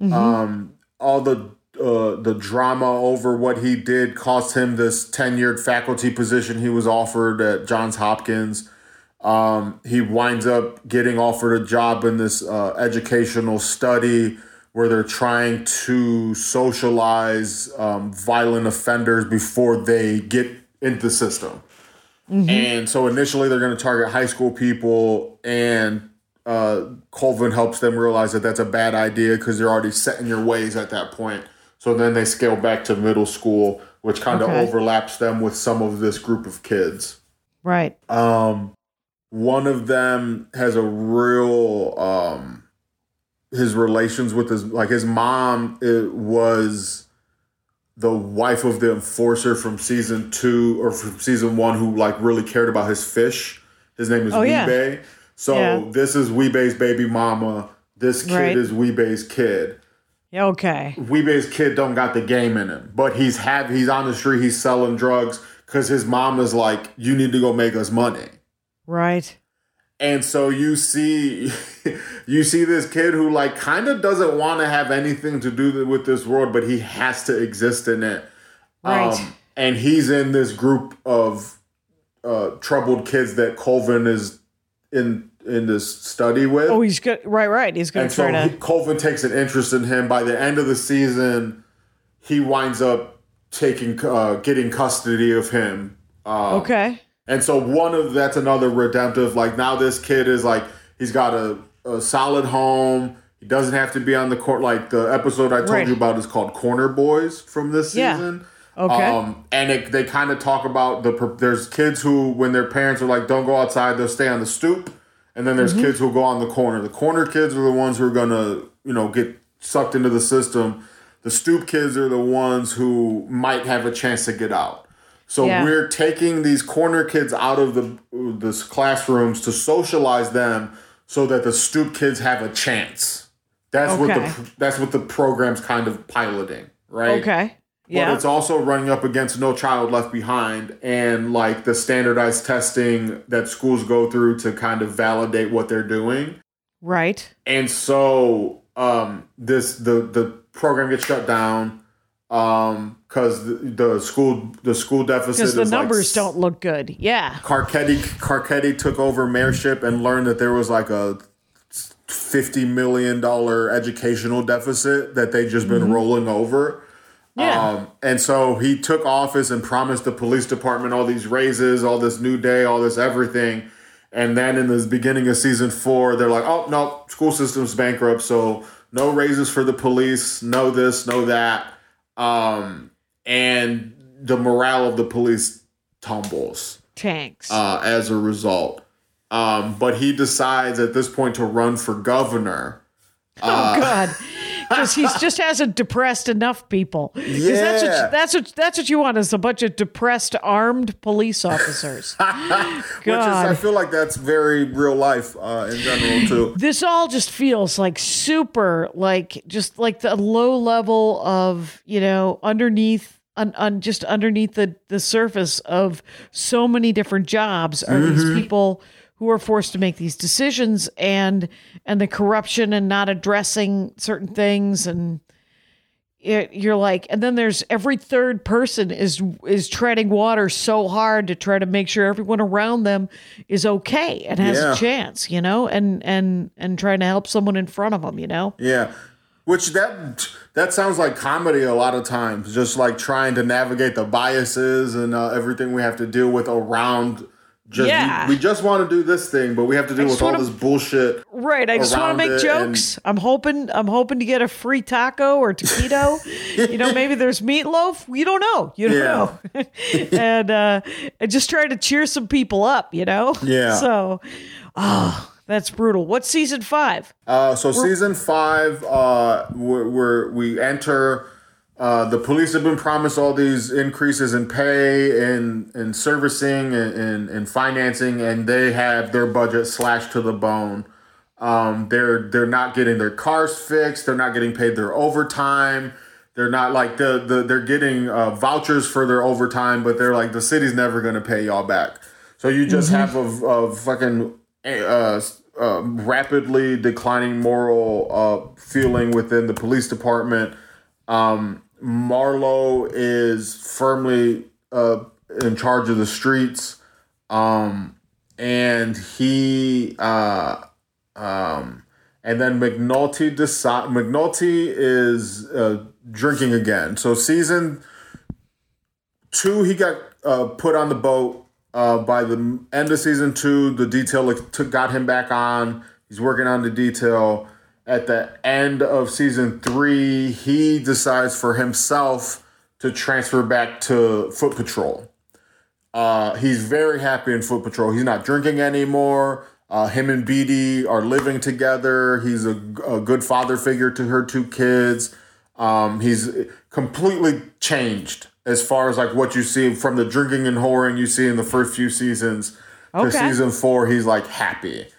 All the drama over what he did cost him this tenured faculty position he was offered at Johns Hopkins. He winds up getting offered a job in this educational study where they're trying to socialize violent offenders before they get into the system. And so initially they're going to target high school people, and Colvin helps them realize that that's a bad idea because they're already set in your ways at that point. So then they scale back to middle school, which kind of overlaps them with some of this group of kids. Right. One of them has a real, his relations with his mom was the wife of the enforcer from season 2 or from season 1 who like really cared about his fish. His name is Wee-Bey. So this is Wee-Bey's baby mama. This kid is Wee-Bey's kid. Okay. Wee-Bey's kid don't got the game in him, but he's on the street, he's selling drugs because his mom is like, you need to go make us money. Right. And so you see this kid who like kind of doesn't want to have anything to do with this world, but he has to exist in it. Right. And he's in this group of troubled kids that Colvin is in this study with. Oh, he's good. Right. He's going to try to. Colvin takes an interest in him. By the end of the season, he winds up getting custody of him. Okay. And so that's another redemptive, like now this kid is like, he's got a solid home. He doesn't have to be on the court. Like the episode I told you about is called Corner Boys from this season. Okay. And they kind of talk about there's kids who, when their parents are like, don't go outside, they'll stay on the stoop. And then there's kids who go on the corner. The corner kids are the ones who are going to, get sucked into the system. The stoop kids are the ones who might have a chance to get out. So we're taking these corner kids out of the classrooms to socialize them so that the stoop kids have a chance. That's what the program's kind of piloting, right? Okay. Yeah. But it's also running up against No Child Left Behind and like the standardized testing that schools go through to kind of validate what they're doing. Right. And so the program gets shut down. Because the school deficit because the numbers don't look good. Yeah. Carcetti took over mayorship and learned that there was like a $50 million educational deficit that they just been rolling over. Yeah. And so he took office and promised the police department all these raises, all this new day, all this everything. And then in the beginning of season 4, they're like, oh no, school system's bankrupt, so no raises for the police, no this, no that. And the morale of the police tumbles. Tanks. As a result. But he decides at this point to run for governor. Oh, God. because he just hasn't depressed enough people. 'Cause Yeah. that's what you want is a bunch of depressed armed police officers. Which is, I feel like that's very real life in general too. This all just feels like super, like just like the low level of, underneath, just underneath the surface of so many different jobs are these people who are forced to make these decisions, and the corruption and not addressing certain things. And you're like, and then there's every third person is treading water so hard to try to make sure everyone around them is okay and has a chance, and trying to help someone in front of them, Yeah. Which that sounds like comedy a lot of times, just like trying to navigate the biases and everything we have to deal with around. We just want to do this thing, but we have to deal with all this bullshit. Right. I just want to make jokes. I'm hoping to get a free taco or taquito. Maybe there's meatloaf. You don't know. You don't know. and just try to cheer some people up, Yeah. So, that's brutal. What's season 5? Season 5, we enter. The police have been promised all these increases in pay and servicing and financing, and they have their budget slashed to the bone. They're not getting their cars fixed. They're not getting paid their overtime. They're not like they're getting vouchers for their overtime, but they're like, the city's never going to pay y'all back. So you just have a fucking rapidly declining moral feeling within the police department. Marlo is firmly in charge of the streets, and he and then McNulty is drinking again. So season 2, he got put on the boat. By the end of season 2, the detail got him back on. He's working on the detail. At the end of season 3, he decides for himself to transfer back to Foot Patrol. He's very happy in Foot Patrol. He's not drinking anymore. Him and Beatty are living together. He's a good father figure to her 2 kids. He's completely changed as far as like what you see from the drinking and whoring you see in the first few seasons. To season 4, he's like happy.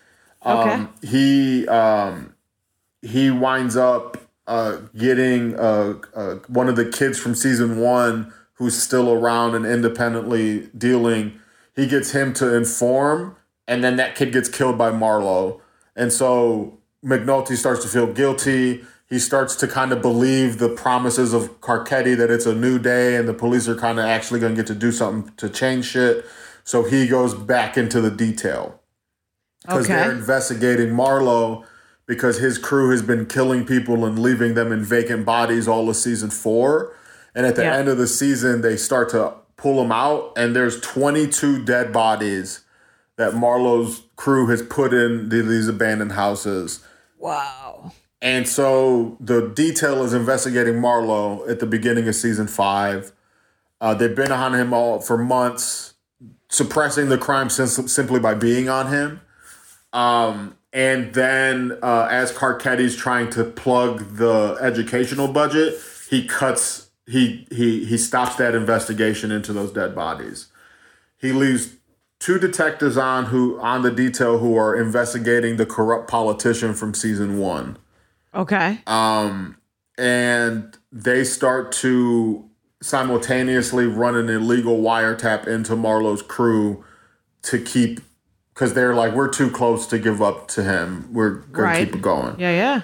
He winds up getting one of the kids from season 1 who's still around and independently dealing. He gets him to inform, and then that kid gets killed by Marlo. And so McNulty starts to feel guilty. He starts to kind of believe the promises of Carcetti that it's a new day and the police are kind of actually going to get to do something to change shit. So he goes back into the detail because they're investigating Marlo because his crew has been killing people and leaving them in vacant bodies all of season 4. And at the end of the season, they start to pull them out, and there's 22 dead bodies that Marlo's crew has put in these abandoned houses. Wow. And so the detail is investigating Marlo at the beginning of season 5. They've been on him all for months, suppressing the crime simply by being on him. And then as Carcetti's trying to plug the educational budget, he stops that investigation into those dead bodies. He leaves 2 detectives on the detail who are investigating the corrupt politician from season 1. Okay. And they start to simultaneously run an illegal wiretap into Marlo's crew to keep, because they're like, we're too close to give up to him. We're going to keep it going. Yeah.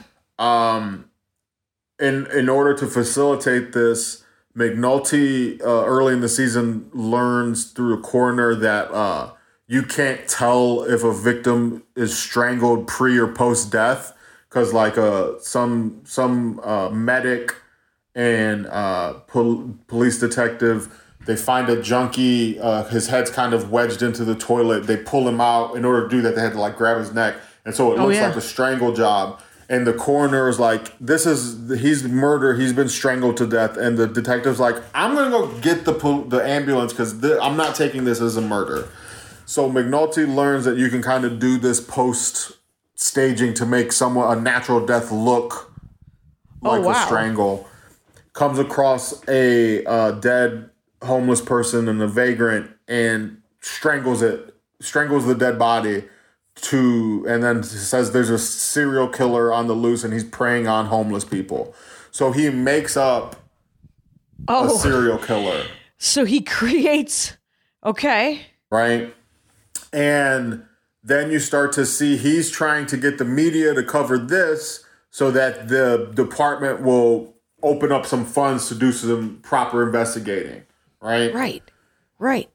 In order to facilitate this, McNulty early in the season learns through a coroner that you can't tell if a victim is strangled pre or post death. Because like some medic and police detective, they find a junkie. His head's kind of wedged into the toilet. They pull him out. In order to do that, they had to like grab his neck, and so it looks like a strangle job. And the coroner is like, he's murdered. He's been strangled to death. And the detective's like, I'm gonna go get the ambulance because I'm not taking this as a murder. So McNulty learns that you can kind of do this post staging to make a natural death look like wow. a strangle, comes across a dead homeless person and a vagrant and strangles the dead body and then says there's a serial killer on the loose and he's preying on homeless people. So he makes up a serial killer. So he creates, okay. Right? And then you start to see he's trying to get the media to cover this so that the department will open up some funds to do some proper investigating. Right? Right.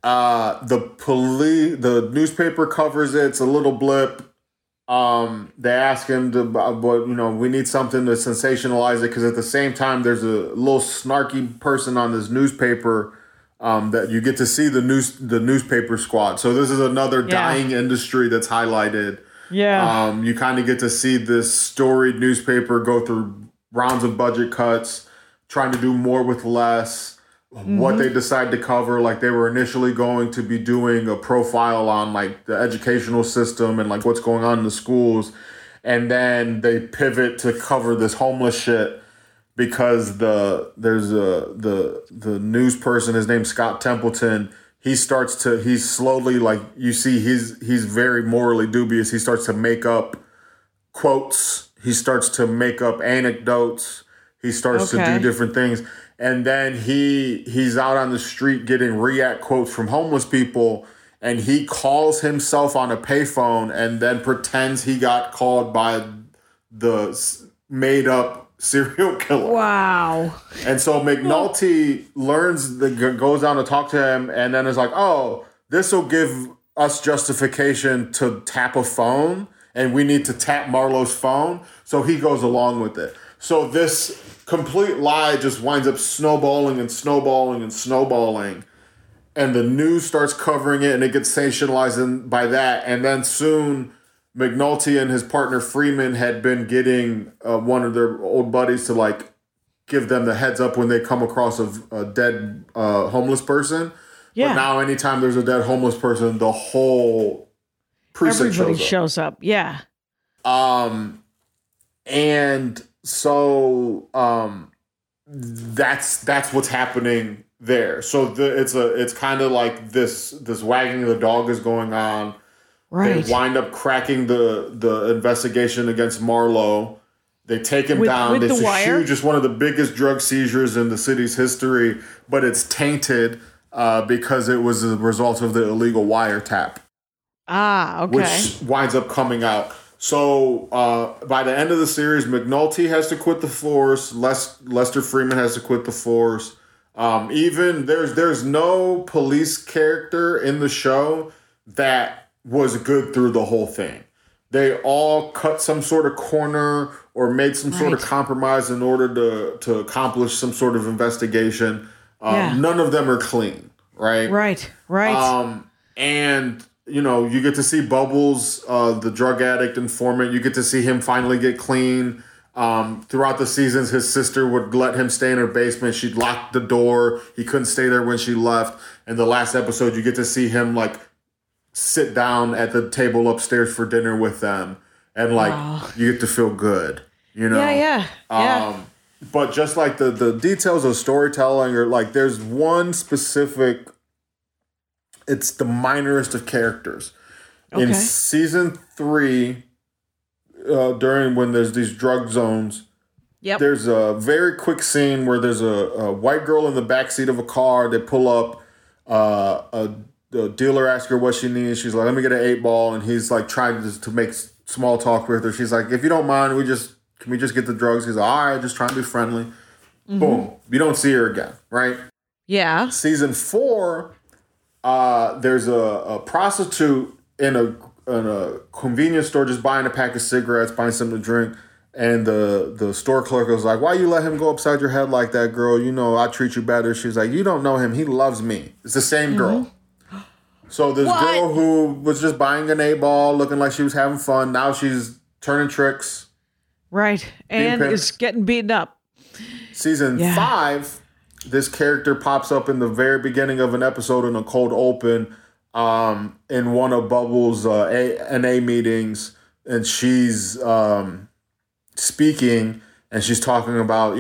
The newspaper covers it. It's a little blip. They ask him but we need something to sensationalize it because at the same time there's a little snarky person on this newspaper that you get to see the newspaper squad. So this is another dying industry that's highlighted. Yeah. You kind of get to see this storied newspaper go through rounds of budget cuts, trying to do more with less. What they decide to cover, like they were initially going to be doing a profile on like the educational system and like what's going on in the schools, and then they pivot to cover this homeless shit because there's the news person, his name's Scott Templeton. He's slowly, like you see he's very morally dubious. He starts to make up quotes. He starts to make up anecdotes. He starts to do different things. And then he's out on the street getting react quotes from homeless people, and he calls himself on a payphone and then pretends he got called by the made up serial killer. Wow. And so McNulty goes down to talk to him and then is like, oh, this will give us justification to tap a phone and we need to tap Marlowe's phone. So he goes along with it. So this complete lie just winds up snowballing and snowballing and snowballing. And the news starts covering it and it gets sensationalized by that. And then soon McNulty and his partner Freeman had been getting one of their old buddies to like give them the heads up when they come across a dead homeless person. Yeah. But now anytime there's a dead homeless person, the whole precinct shows up. Yeah. And so that's what's happening there. So it's kind of like this wagging the dog is going on. Right. They wind up cracking the investigation against Marlowe. They take him down. It's huge. It's one of the biggest drug seizures in the city's history, but it's tainted because it was a result of the illegal wiretap. Ah, okay. Which winds up coming out. So by the end of the series, McNulty has to quit the force. Lester Freeman has to quit the force. Even there's no police character in the show that was good through the whole thing. They all cut some sort of corner or made some sort of compromise in order to accomplish some sort of investigation. None of them are clean, right? Right. And you get to see Bubbles, the drug addict informant. You get to see him finally get clean. Throughout the seasons, his sister would let him stay in her basement. She'd lock the door. He couldn't stay there when she left. In the last episode, you get to see him like sit down at the table upstairs for dinner with them. And you get to feel good, Yeah. But just like the details of storytelling are like, there's one specific, it's the minorest of characters. Okay. In season 3, during when there's these drug zones, there's a very quick scene where there's a white girl in the backseat of a car. They pull up, the dealer asks her what she needs. She's like, let me get an 8-ball. And he's like trying to make small talk with her. She's like, if you don't mind, can we just get the drugs? He's like, all right, just trying to be friendly. Mm-hmm. Boom. You don't see her again, right? Yeah. Season 4, there's a prostitute in a convenience store just buying a pack of cigarettes, buying something to drink. And the store clerk was like, why you let him go upside your head like that, girl? I treat you better. She's like, you don't know him. He loves me. It's the same girl. So this girl who was just buying an 8-ball, looking like she was having fun, now she's turning tricks. Right. And is getting beaten up. Season 5, this character pops up in the very beginning of an episode in a cold open in one of Bubbles' NA meetings. And she's speaking. and she's talking about,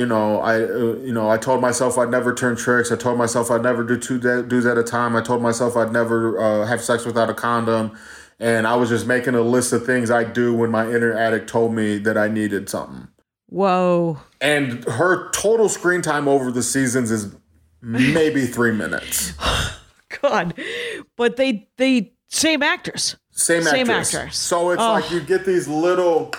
I told myself I'd never turn tricks. I told myself I'd never do 2 dudes at a time. I told myself I'd never have sex without a condom. And I was just making a list of things I do when my inner addict told me that I needed something. Whoa. And her total screen time over the seasons is maybe 3 minutes. God. But they same actress. Same actress. So it's like you get these little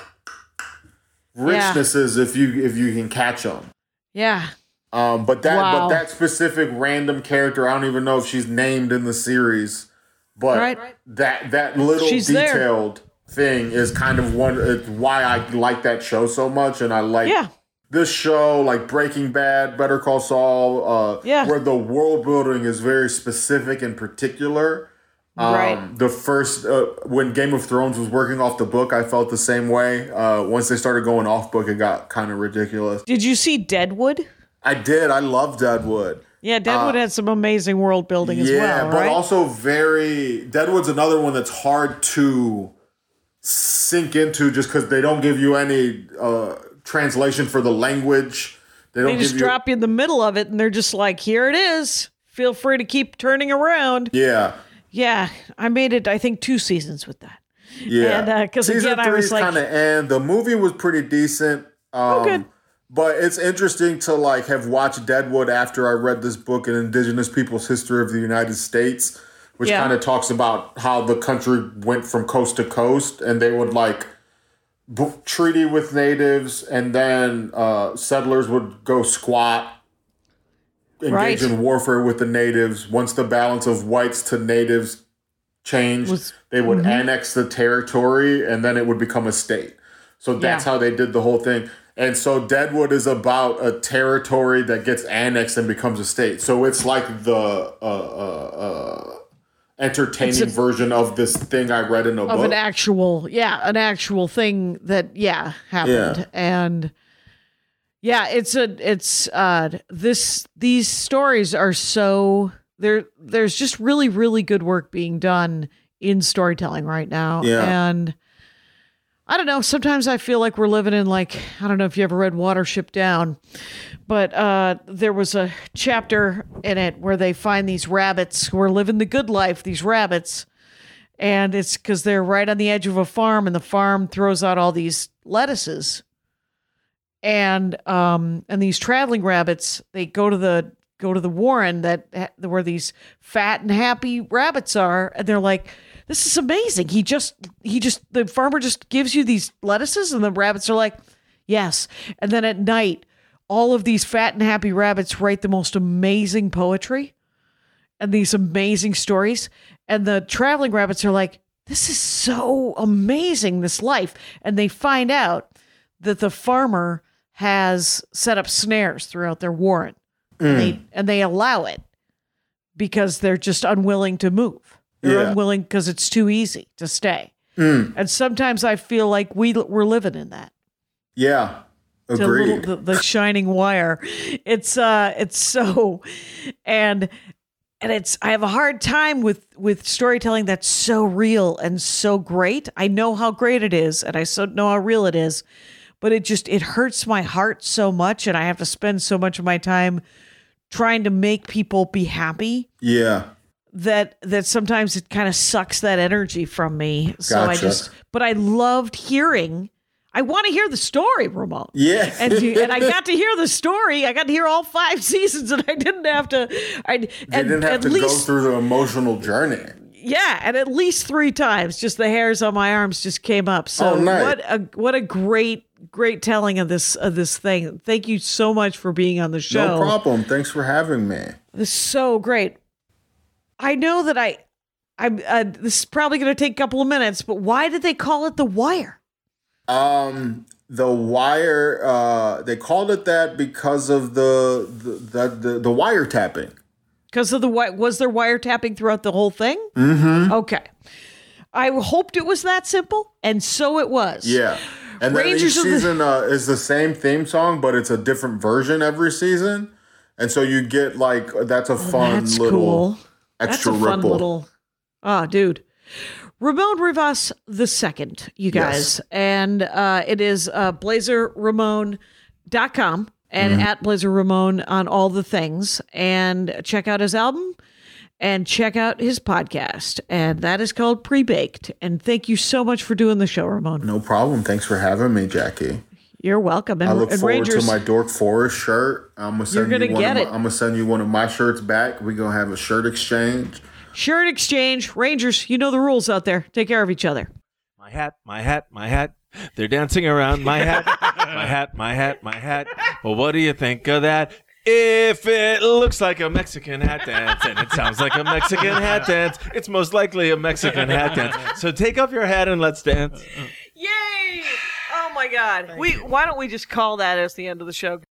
richnesses if you can catch them. Yeah. But that specific random character, I don't even know if she's named in the series. But that little detailed thing is kind of it's why I like that show so much, and I like this show, like Breaking Bad, Better Call Saul, where the world building is very specific and particular. The first when Game of Thrones was working off the book, I felt the same way. Once they started going off book, it got kind of ridiculous. Did you see Deadwood? I did. I love Deadwood. Yeah, Deadwood had some amazing world building as well, right? Yeah, but also Deadwood's another one that's hard to sink into just because they don't give you any translation for the language. They just drop you in the middle of it, and they're just like, here it is. Feel free to keep turning around. Yeah. Yeah, I made it, I think, 2 seasons with that. Yeah. And because Season again, I was like... kind of end. The movie was pretty decent. Good. But it's interesting to have watched Deadwood after I read this book, An Indigenous People's History of the United States, which kind of talks about how the country went from coast to coast, and they would treaty with natives, and then settlers would go squat, engage in warfare with the natives. Once the balance of whites to natives changed, they would annex the territory, and then it would become a state. So that's how they did the whole thing. And so Deadwood is about a territory that gets annexed and becomes a state. So it's like the entertaining version of this thing I read in a book. Of an actual thing that, happened. Yeah. And these stories are so, there's just really, really good work being done in storytelling right now. Yeah. And I don't know. Sometimes I feel like we're living in I don't know if you ever read Watership Down, but there was a chapter in it where they find these rabbits who are living the good life, these rabbits. And it's because they're right on the edge of a farm, and the farm throws out all these lettuces. And these traveling rabbits, they go to the warren where these fat and happy rabbits are, and they're like, this is amazing. The farmer just gives you these lettuces, and the rabbits are like, yes. And then at night, all of these fat and happy rabbits write the most amazing poetry and these amazing stories. And the traveling rabbits are like, this is so amazing, this life. And they find out that the farmer has set up snares throughout their warren. And they allow it because they're just unwilling to move. They're unwilling because it's too easy to stay. And sometimes I feel like we're living in that. Yeah. Agreed. The shining wire. It's so, and I have a hard time with storytelling that's so real and so great. I know how great it is, and I know how real it is, but it hurts my heart so much, and I have to spend so much of my time trying to make people be happy. Yeah. That sometimes it kind of sucks that energy from me. So gotcha. But I loved hearing. I want to hear the story, Ramon. Yeah. And I got to hear the story. I got to hear all 5 seasons, and I didn't have to. Didn't have to go through the emotional journey. Yeah, and at least 3 times, just the hairs on my arms just came up. So nice. What a great telling of this thing. Thank you so much for being on the show. No problem. Thanks for having me. This is so great. I know that this is probably going to take a couple of minutes, but why did they call it The Wire? The Wire, they called it that because of the wiretapping. Because of was there wiretapping throughout the whole thing? Mm-hmm. Okay. I hoped it was that simple, and so it was. Yeah. And then each season is the same theme song, but it's a different version every season. And so you get that's a fun little... Cool. Extra That's a fun ripple. Little, dude. Ramon Rivas II, you guys. Yes. And it is Blazer Ramon BlazerRamon.com and at Blazer Ramon on all the things, and check out his album and check out his podcast. And that is called Pre-Baked. And thank you so much for doing the show, Ramon. No problem. Thanks for having me, Jackie. You're welcome. And I look forward Rangers, to my Dork Forest shirt. I'm gonna send you one of my shirts back. We're gonna have a shirt exchange. Shirt exchange. Rangers, you know the rules out there. Take care of each other. My hat, my hat, my hat. They're dancing around my hat. My hat, my hat, my hat. Well, what do you think of that? If it looks like a Mexican hat dance and it sounds like a Mexican hat dance, it's most likely a Mexican hat dance. So take off your hat and let's dance. Yay! Oh my God. Why don't we just call that as the end of the show?